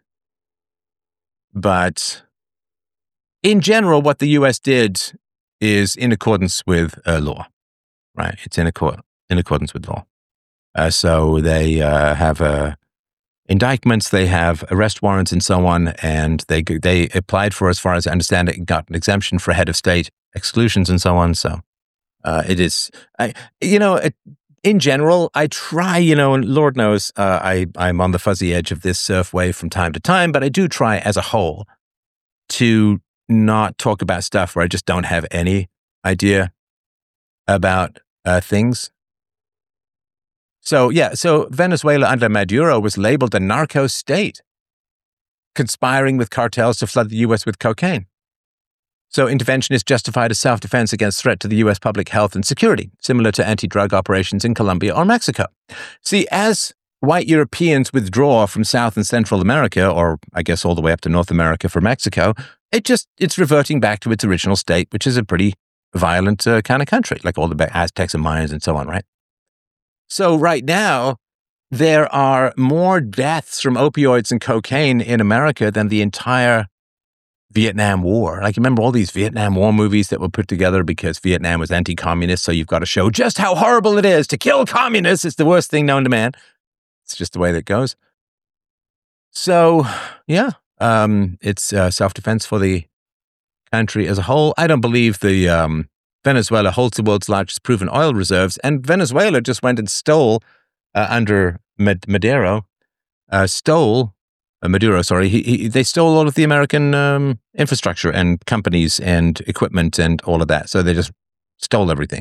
but in general, what the U S did is in accordance with uh, law, right? It's in, accord- in accordance with law. Uh, so they uh, have uh, indictments, they have arrest warrants and so on, and they they applied for, as far as I understand it, got an exemption for head of state exclusions and so on. So uh, it is, I, you know, it, in general, I try, you know, and Lord knows uh, I, I'm on the fuzzy edge of this surf wave from time to time, but I do try as a whole to not talk about stuff where I just don't have any idea about uh, things. So, yeah, so Venezuela under Maduro was labeled a narco state, conspiring with cartels to flood the U S with cocaine. So intervention is justified as self-defense against threat to the U S public health and security, similar to anti-drug operations in Colombia or Mexico. See, as white Europeans withdraw from South and Central America, or I guess all the way up to North America for Mexico, it just, it's reverting back to its original state, which is a pretty violent uh, kind of country, like all the Aztecs and Mayans and so on, right? So right now, there are more deaths from opioids and cocaine in America than the entire Vietnam War. Like, remember all these Vietnam War movies that were put together because Vietnam was anti-communist, so you've got to show just how horrible it is to kill communists. It's the worst thing known to man. It's just the way that goes. So, yeah, um, it's uh, self-defense for the country as a whole. I don't believe the um, Venezuela holds the world's largest proven oil reserves, and Venezuela just went and stole, uh, under Maduro, uh, stole, uh, Maduro, sorry, he, he, they stole all of the American um, infrastructure and companies and equipment and all of that. So they just stole everything.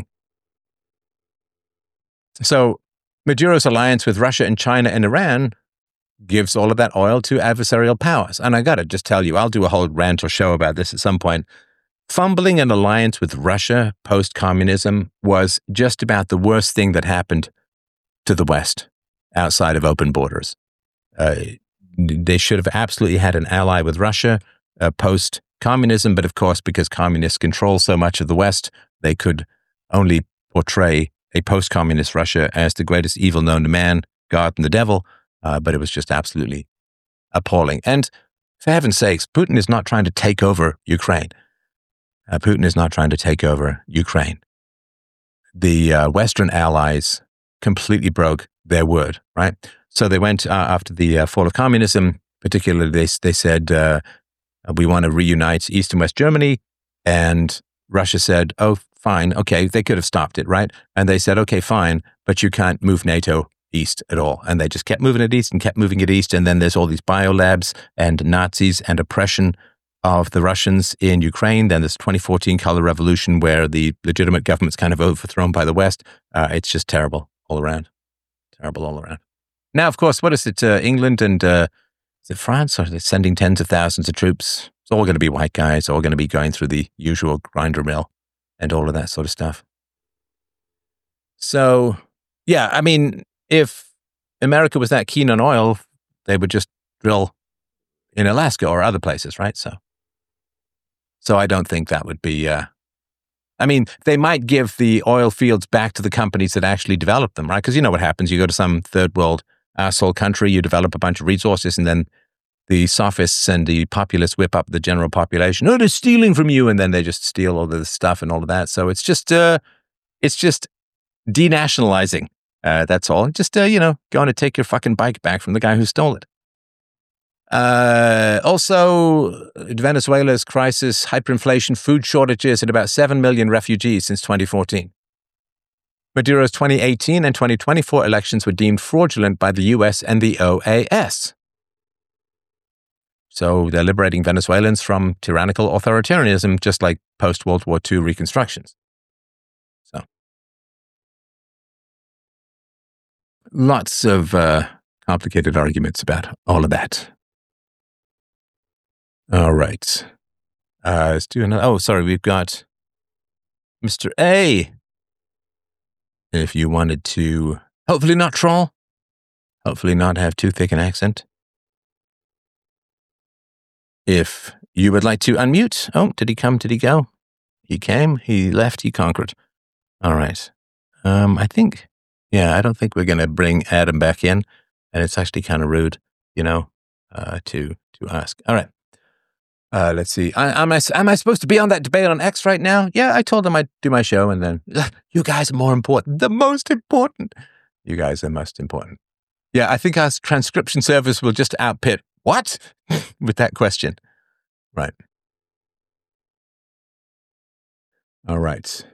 So Maduro's alliance with Russia and China and Iran gives all of that oil to adversarial powers. And I got to just tell you, I'll do a whole rant or show about this at some point. Fumbling an alliance with Russia post-communism was just about the worst thing that happened to the West outside of open borders. Uh, they should have absolutely had an ally with Russia uh, post-communism, but of course, because communists control so much of the West, they could only portray a post-communist Russia as the greatest evil known to man, God and the devil, uh, but it was just absolutely appalling. And for heaven's sakes, Putin is not trying to take over Ukraine. Uh, Putin is not trying to take over Ukraine. The uh, Western allies completely broke their word, right? So they went uh, after the uh, fall of communism, particularly they, they said, uh, we want to reunite East and West Germany. And Russia said, oh, fine. Okay, they could have stopped it, right? And they said, okay, fine, but you can't move NATO east at all. And they just kept moving it east and kept moving it east. And then there's all these biolabs and Nazis and oppression of the Russians in Ukraine. Then this twenty fourteen color revolution where the legitimate government's kind of overthrown by the West. Uh, it's just terrible all around. Terrible all around. Now, of course, what is it? Uh, England and uh, is it France? Or are they sending tens of thousands of troops? It's all going to be white guys, all going to be going through the usual grinder mill and all of that sort of stuff. So, yeah, I mean, if America was that keen on oil, they would just drill in Alaska or other places, right? So, so I don't think that would be, uh, I mean, they might give the oil fields back to the companies that actually develop them, right? Because you know what happens. You go to some third world asshole country, you develop a bunch of resources, and then the sophists and the populists whip up the general population. Oh, they're stealing from you. And then they just steal all of this stuff and all of that. So it's just, uh, it's just denationalizing. Uh, that's all. Just, uh, you know, going to take your fucking bike back from the guy who stole it. Uh, also, Venezuela's crisis, hyperinflation, food shortages, and about seven million refugees since twenty fourteen. Maduro's twenty eighteen and twenty twenty-four elections were deemed fraudulent by the U S and the O A S. So they're liberating Venezuelans from tyrannical authoritarianism, just like post-World War Two reconstructions. lots of uh, complicated arguments about all of that. All right. Uh, let's do another. Oh, sorry. We've got Mister A. If you wanted to, hopefully not troll, hopefully not have too thick an accent. If you would like to unmute. Oh, did he come? Did he go? He came, he left, he conquered. All right. Um, I think, yeah, I don't think we're going to bring Adam back in. And it's actually kind of rude, you know, uh, to to ask. All right. Uh, let's see. I, am, I, am I supposed to be on that debate on X right now? Yeah, I told them I'd do my show and then, you guys are more important. The most important. You guys are most important. Yeah, I think our transcription service will just outpit what? With that question. Right. All right.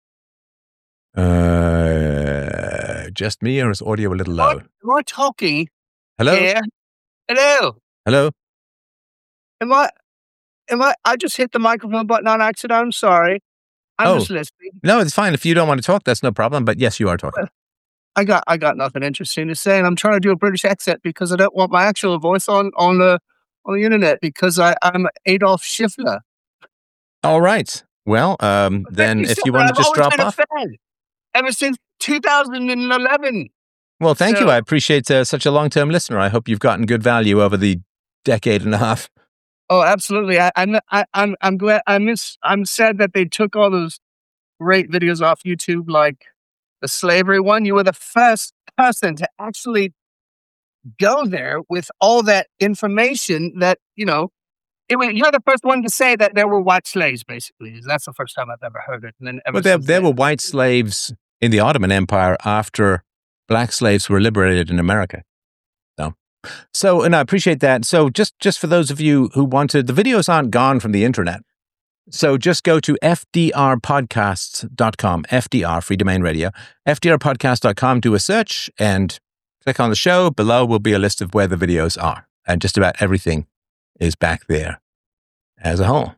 Uh, just me or is audio a little low? Am I talking? Hello? Yeah. Hello. Hello? Am I? Am I? I just hit the microphone button on accident. I'm sorry. I'm Oh. just listening. No, it's fine. If you don't want to talk, that's no problem. But yes, you are talking. I got. I got nothing interesting to say, and I'm trying to do a British accent because I don't want my actual voice on on the on the internet because I I'm Adolf Schiffler. All right. Well, um, then Thank if so you much. want to I've just always drop been a off. fan ever since two thousand eleven. Well, thank you. So- I appreciate uh, such a long-term listener. I hope you've gotten good value over the decade and a half. Oh, absolutely. I, I'm I, I'm I'm glad. I miss. I'm sad that they took all those great videos off YouTube, like the slavery one. You were the first person to actually go there with all that information. That you know, it was, you're the first one to say that there were white slaves. Basically, that's the first time I've ever heard it. And then ever But there, since there then- were white slaves in the Ottoman Empire after black slaves were liberated in America. So, so and I appreciate that. So just, just for those of you who wanted, the videos aren't gone from the internet. So just go to f d r podcasts dot com, F D R, Free Domain Radio, f d r podcast dot com, do a search and click on the show. Below will be a list of where the videos are. And just about everything is back there as a whole.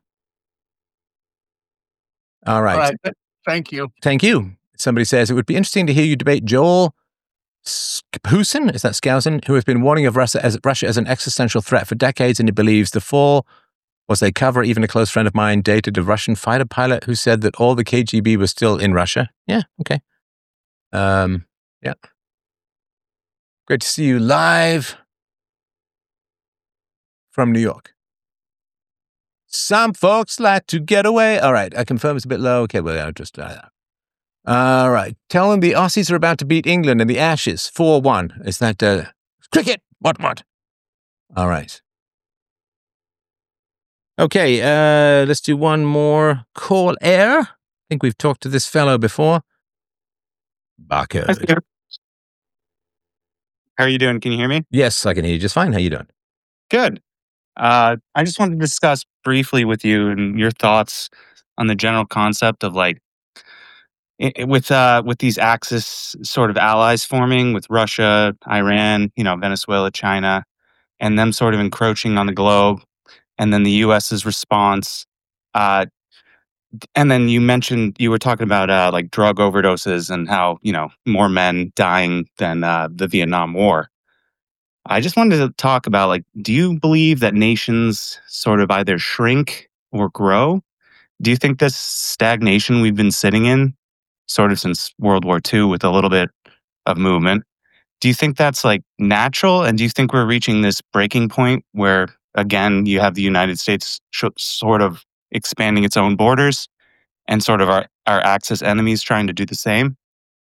All right. All right. th- Thank you. Thank you. Somebody says, it would be interesting to hear you debate Joel Skousen, is that Skousen, who has been warning of Russia as, Russia as an existential threat for decades, and he believes the fall was a cover. Even a close friend of mine dated a Russian fighter pilot who said that all the K G B was still in Russia. Yeah, okay. Um, yeah. Great to see you live from New York. Some folks like to get away. All right, I confirm it's a bit low. Okay, well, I'll just... Uh, all right. Tell them the Aussies are about to beat England in the Ashes. four one. Is that uh, cricket? What, what? All right. Okay, uh, let's do one more call air. I think we've talked to this fellow before. Baco. Hi, Peter. How are you doing? Can you hear me? Yes, I can hear you just fine. How you doing? Good. Uh, I just wanted to discuss briefly with you and your thoughts on the general concept of like i- i- with uh, with these Axis sort of allies forming with Russia, Iran, you know, Venezuela, China, and them sort of encroaching on the globe, and then the US's response. Uh, and then you mentioned you were talking about uh, like drug overdoses and how you know more men dying than uh, the Vietnam War. I just wanted to talk about like, do you believe that nations sort of either shrink or grow? Do you think this stagnation we've been sitting in, sort of since World War Two, with a little bit of movement, do you think that's like natural? And do you think we're reaching this breaking point where, again, you have the United States sh- sort of expanding its own borders and sort of our, our Axis enemies trying to do the same?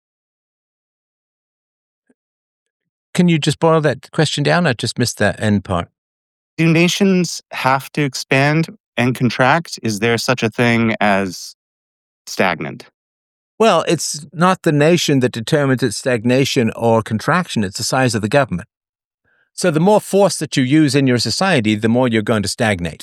Can you just boil that question down? I just missed that end part. Do nations have to expand and contract? Is there such a thing as stagnant? Well, it's not the nation that determines its stagnation or contraction. It's the size of the government. So the more force that you use in your society, the more you're going to stagnate.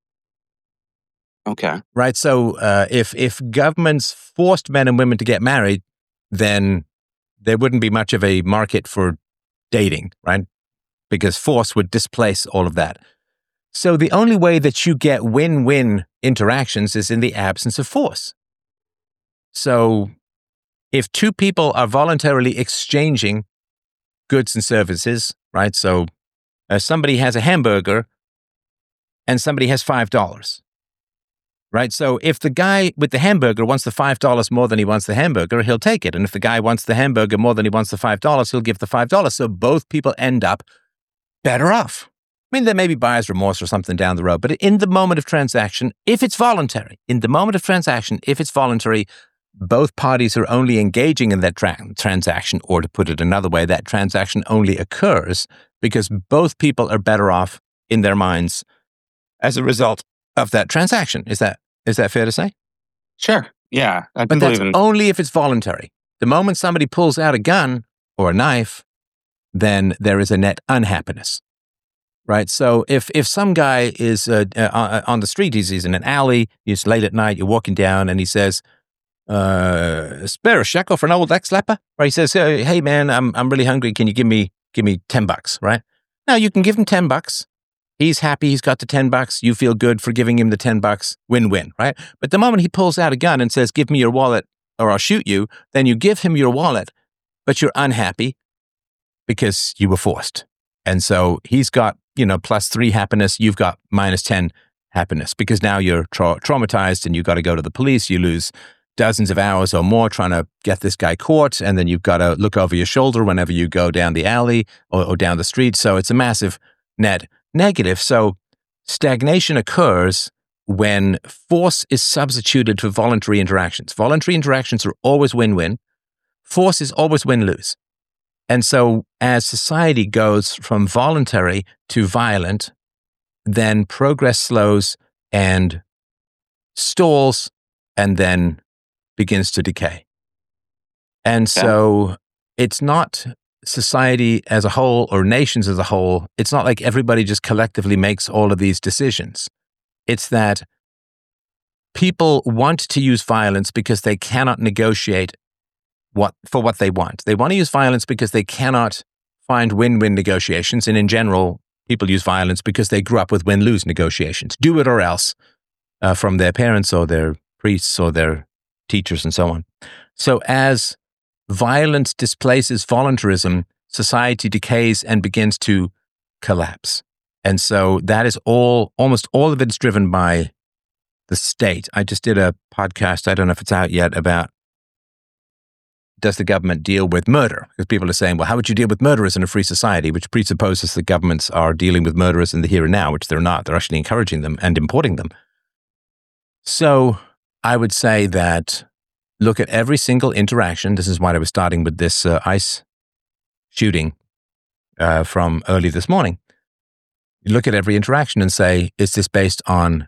Okay. Right. So uh, if if governments forced men and women to get married, then there wouldn't be much of a market for dating, right? Because force would displace all of that. So the only way that you get win-win interactions is in the absence of force. So if two people are voluntarily exchanging goods and services, right? So uh, somebody has a hamburger and somebody has five dollars, right? So if the guy with the hamburger wants the five dollars more than he wants the hamburger, he'll take it. And if the guy wants the hamburger more than he wants the five dollars, he'll give the five dollars. So both people end up better off. I mean, there may be buyer's remorse or something down the road, but in the moment of transaction, if it's voluntary, in the moment of transaction, if it's voluntary, both parties are only engaging in that tra- transaction, or to put it another way, that transaction only occurs because both people are better off in their minds as a result of that transaction. Is that is that fair to say? Sure. Yeah. I But can that's believe in only if it's voluntary. The moment somebody pulls out a gun or a knife, then there is a net unhappiness. Right. So if if some guy is uh, uh, on the street, he's, he's in an alley, he's late at night, you're walking down, and he says, uh, "Spare a shekel for an old ex-leper?" Or he says, "Hey man, I'm I'm really hungry. Can you give me give me ten bucks?" Right now, you can give him ten bucks. He's happy. He's got the ten bucks. You feel good for giving him the ten bucks. Win-win. Right. But the moment he pulls out a gun and says, "Give me your wallet, or I'll shoot you," then you give him your wallet, but you're unhappy because you were forced. And so he's got, you know, plus three happiness. You've got minus ten happiness because now you're tra- traumatized and you've got to go to the police. You lose dozens of hours or more trying to get this guy caught. And then you've got to look over your shoulder whenever you go down the alley or, or down the street. So it's a massive net negative. So stagnation occurs when force is substituted for voluntary interactions. Voluntary interactions are always win-win. Force is always win-lose. And so as society goes from voluntary to violent, then progress slows and stalls and then begins to decay. And so it's not society as a whole or nations as a whole. It's not like everybody just collectively makes all of these decisions. It's that people want to use violence because they cannot negotiate what for what they want. They want to use violence because they cannot find win-win negotiations. And in general, people use violence because they grew up with win-lose negotiations. Do it or else uh, from their parents or their priests or their teachers and so on. So as violence displaces voluntarism, society decays and begins to collapse. And so that is all, almost all of it is driven by the state. I just did a podcast, I don't know if it's out yet, about does the government deal with murder? Because people are saying, well, how would you deal with murderers in a free society, which presupposes that governments are dealing with murderers in the here and now, which they're not. They're actually encouraging them and importing them. So I would say that look at every single interaction. This is why I was starting with this uh, ICE shooting uh, from early this morning. You look at every interaction and say, is this based on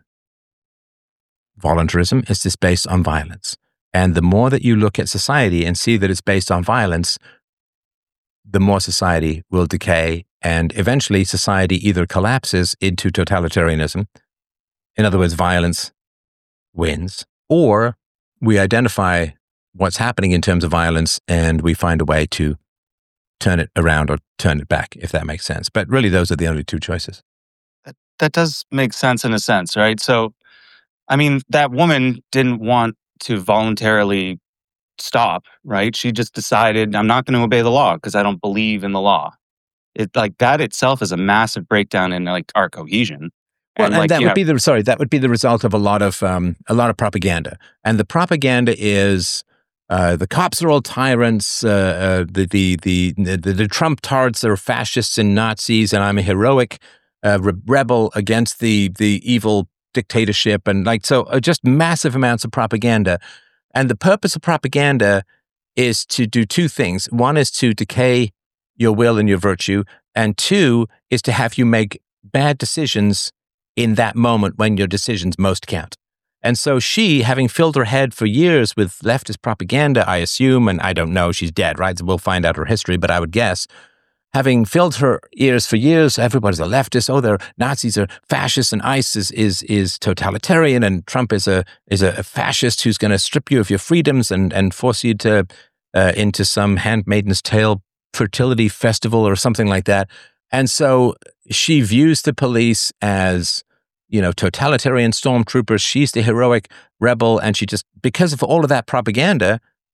voluntarism? Is this based on violence? And the more that you look at society and see that it's based on violence, the more society will decay. And eventually society either collapses into totalitarianism, in other words, violence wins, or we identify what's happening in terms of violence and we find a way to turn it around or turn it back, if that makes sense. But really, those are the only two choices. That, that does make sense in a sense, right? So, I mean, that woman didn't want to voluntarily stop, right? She just decided, I'm not going to obey the law because I don't believe in the law. It like that itself is a massive breakdown in like our cohesion. Well, and, and like, that you would know, be the sorry. That would be the result of a lot of um, a lot of propaganda, and the propaganda is uh, the cops are all tyrants. Uh, uh, the, the the the the Trump tards are fascists and Nazis, and I'm a heroic uh, re- rebel against the the evil dictatorship, and like so, uh, just massive amounts of propaganda. And the purpose of propaganda is to do two things. One is to decay your will and your virtue, and two is to have you make bad decisions in that moment when your decisions most count. And so she, having filled her head for years with leftist propaganda, I assume, and I don't know, she's dead, right? So we'll find out her history, but I would guess, having filled her ears for years, everybody's a leftist, oh, they're Nazis are fascists, and ICE is is, is totalitarian, and Trump is a is a fascist who's going to strip you of your freedoms and, and force you to uh, into some Handmaid's Tale fertility festival or something like that. And so she views the police as, you know, totalitarian stormtroopers. She's the heroic rebel. And she just, because of all of that propaganda,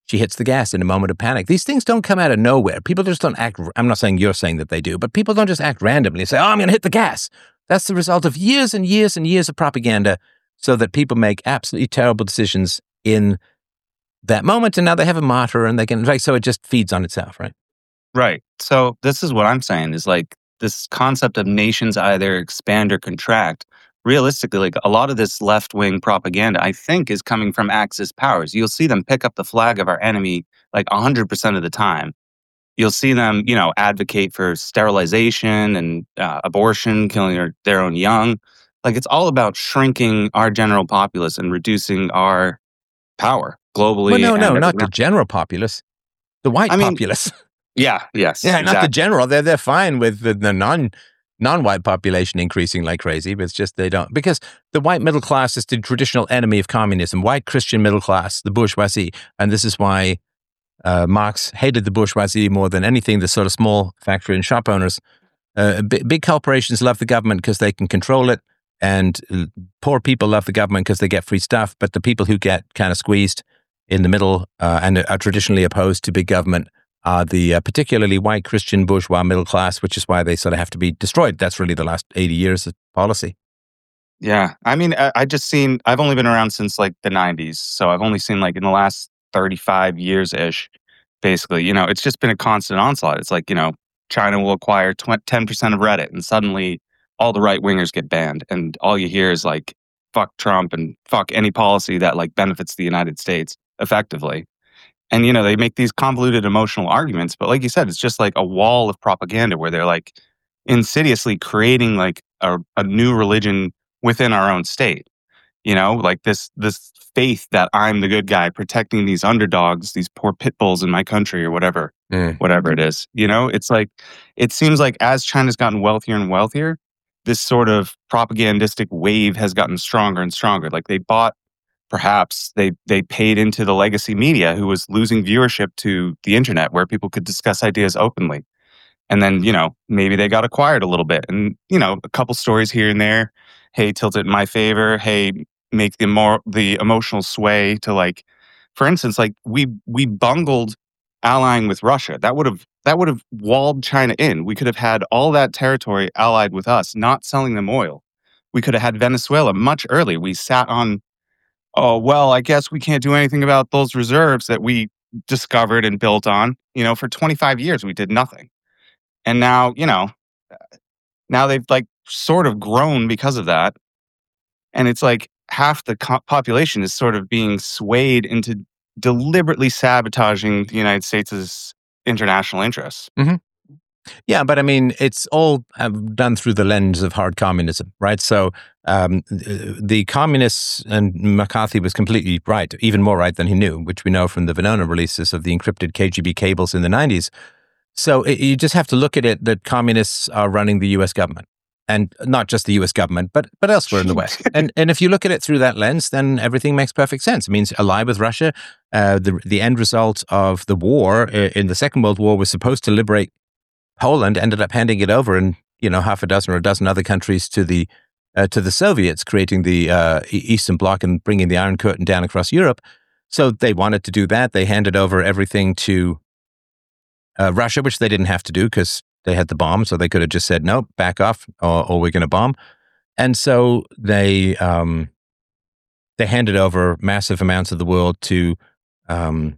she hits the gas in a moment of panic. These things don't come out of nowhere. People just don't act. I'm not saying you're saying that they do, but people don't just act randomly and say, oh, I'm going to hit the gas. That's the result of years and years and years of propaganda so that people make absolutely terrible decisions in that moment. And now they have a martyr and they can, like, so it just feeds on itself, right? Right. So this is what I'm saying is like this concept of nations either expand or contract. Realistically, like a lot of this left-wing propaganda, I think, is coming from Axis powers. You'll see them pick up the flag of our enemy like one hundred percent of the time. You'll see them, you know, advocate for sterilization and uh, abortion, killing their, their own young. Like it's all about shrinking our general populace and reducing our power globally. Well, no, no, and not the general populace, the white I mean, populace. Yeah, yes. Yeah, exactly. not the general. They're they're fine with the, the non non-white population increasing like crazy, but it's just they don't, because the white middle class is the traditional enemy of communism. White Christian middle class, the bourgeoisie, and this is why uh, Marx hated the bourgeoisie more than anything. The sort of small factory and shop owners, uh, big, big corporations love the government because they can control it, and poor people love the government because they get free stuff. But the people who get kind of squeezed in the middle uh, and are traditionally opposed to big government are the uh, particularly white Christian bourgeois middle class, which is why they sort of have to be destroyed. That's really the last eighty years of policy. Yeah. I mean, I, I just seen, I've only been around since like the nineties. So I've only seen like in the last thirty-five years-ish, basically, you know, it's just been a constant onslaught. It's like, you know, China will acquire ten percent of Reddit and suddenly all the right wingers get banned. And all you hear is like, fuck Trump and fuck any policy that like benefits the United States effectively. And, you know, they make these convoluted emotional arguments. But like you said, it's just like a wall of propaganda where they're like insidiously creating like a, a new religion within our own state. You know, like this this faith that I'm the good guy protecting these underdogs, these poor pit bulls in my country or whatever, mm. whatever it is. You know, it's like, it seems like as China's gotten wealthier and wealthier, this sort of propagandistic wave has gotten stronger and stronger. Like they bought, perhaps they they paid into the legacy media who was losing viewership to the internet where people could discuss ideas openly. And then, you know, maybe they got acquired a little bit and, you know, a couple stories here and there. Hey, tilt it in my favor. Hey, make the more the emotional sway to like, for instance, like we we bungled allying with Russia. That would have that would have walled China in. We could have had all that territory allied with us, not selling them oil. We could have had Venezuela much earlier. We sat on, oh, well, I guess we can't do anything about those reserves that we discovered and built on. You know, for twenty-five years, we did nothing. And now, you know, now they've like sort of grown because of that. And it's like half the co- population is sort of being swayed into deliberately sabotaging the United States' international interests. Mm-hmm. Yeah, but I mean, it's all um, done through the lens of hard communism, right? So um, the communists, and McCarthy was completely right, even more right than he knew, which we know from the Venona releases of the encrypted K G B cables in the nineties. So it, you just have to look at it that communists are running the U S government, and not just the U S government, but but elsewhere in the West. And and if you look at it through that lens, then everything makes perfect sense. It means ally with Russia. Uh, the the end result of the war in the Second World War was supposed to liberate Poland, ended up handing it over, and you know half a dozen or a dozen other countries to the uh, to the Soviets, creating the uh, Eastern Bloc and bringing the Iron Curtain down across Europe. So they wanted to do that. They handed over everything to uh, Russia, which they didn't have to do because they had the bomb. So they could have just said, no, back off, or, or we're going to bomb. And so they um, they handed over massive amounts of the world to um,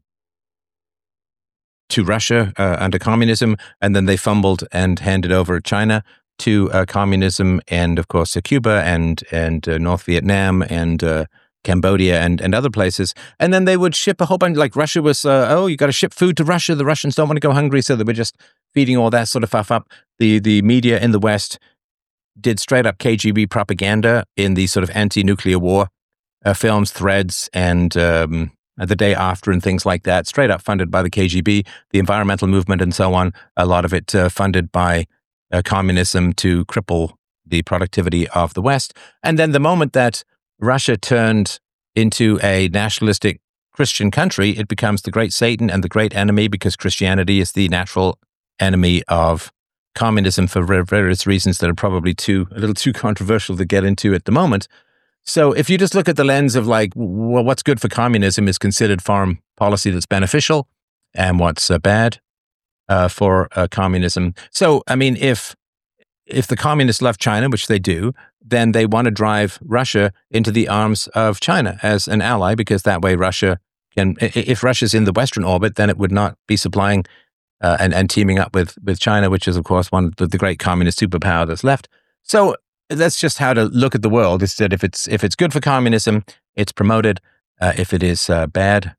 to Russia uh, under communism, and then they fumbled and handed over China to uh, communism, and of course to Cuba and and uh, North Vietnam and uh, Cambodia and, and other places. And then they would ship a whole bunch, like Russia was, uh, oh, you got to ship food to Russia. The Russians don't want to go hungry, so they were just feeding all that sort of stuff up. The the media in the West did straight up K G B propaganda in these sort of anti-nuclear war uh, films, Threads, and um, The Day After, and things like that, straight up funded by the K G B, the environmental movement and so on, a lot of it uh, funded by uh, communism to cripple the productivity of the West. And then the moment that Russia turned into a nationalistic Christian country, it becomes the great Satan and the great enemy, because Christianity is the natural enemy of communism for various reasons that are probably too a little too controversial to get into at the moment. So if you just look at the lens of like, well, what's good for communism is considered foreign policy that's beneficial, and what's uh, bad uh, for uh, communism. So, I mean, if if the communists love China, which they do, then they want to drive Russia into the arms of China as an ally, because that way Russia can, if Russia's in the Western orbit, then it would not be supplying uh, and, and teaming up with, with China, which is, of course, one of the, the great communist superpower that's left. So that's just how to look at the world, is that if it's, if it's good for communism, it's promoted. Uh, if it is uh, bad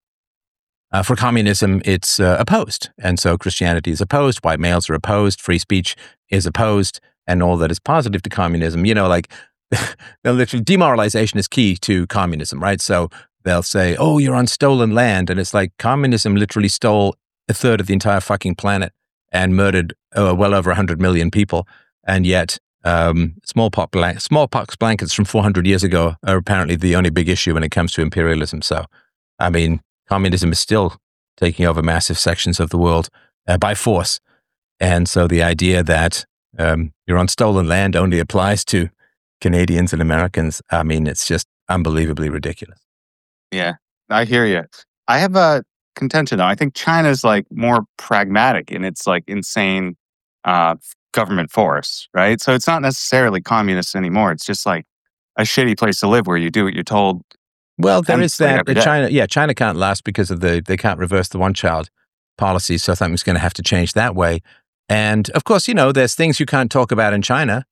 uh, for communism, it's uh, opposed. And so Christianity is opposed, white males are opposed, free speech is opposed, and all that is positive to communism. You know, like, literally, demoralization is key to communism, right? So they'll say, oh, you're on stolen land. And it's like, communism literally stole a third of the entire fucking planet and murdered uh, well over one hundred million people. And yet, um, smallpox, blank, smallpox blankets from four hundred years ago are apparently the only big issue when it comes to imperialism. So, I mean, communism is still taking over massive sections of the world uh, by force. And so the idea that Um, you're on stolen land only applies to Canadians and Americans. I mean, it's just unbelievably ridiculous. Yeah, I hear you. I have a contention though. I think China's like more pragmatic in its like insane uh, government force, right? So it's not necessarily communist anymore. It's just like a shitty place to live where you do what you're told. Well, there is that. every day. China, yeah, China can't last because of the, they can't reverse the one-child policy. So something's going to have to change that way. And of course, you know, there's things you can't talk about in China,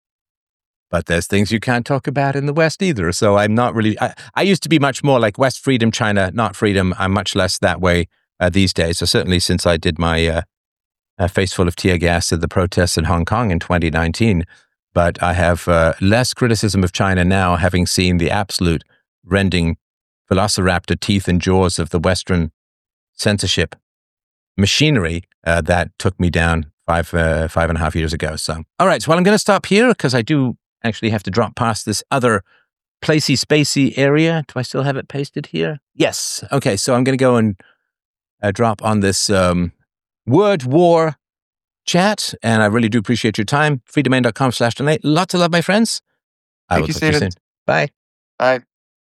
but there's things you can't talk about in the West either. So I'm not really, I, I used to be much more like West freedom, China not freedom. I'm much less that way uh, these days. So certainly since I did my uh, uh, face full of tear gas at the protests in Hong Kong in twenty nineteen. But I have uh, less criticism of China now, having seen the absolute rending velociraptor teeth and jaws of the Western censorship machinery uh, that took me down five, uh, five and a half years ago. So, all right. So, well, I'm going to stop here because I do actually have to drop past this other placey spacey area. Do I still have it pasted here? Yes. Okay. So I'm going to go and uh, drop on this um, word war chat. And I really do appreciate your time. freedomain.com slash donate. Lots of love, my friends. I Thank will you, talk to you Stephen. soon. Bye. Bye.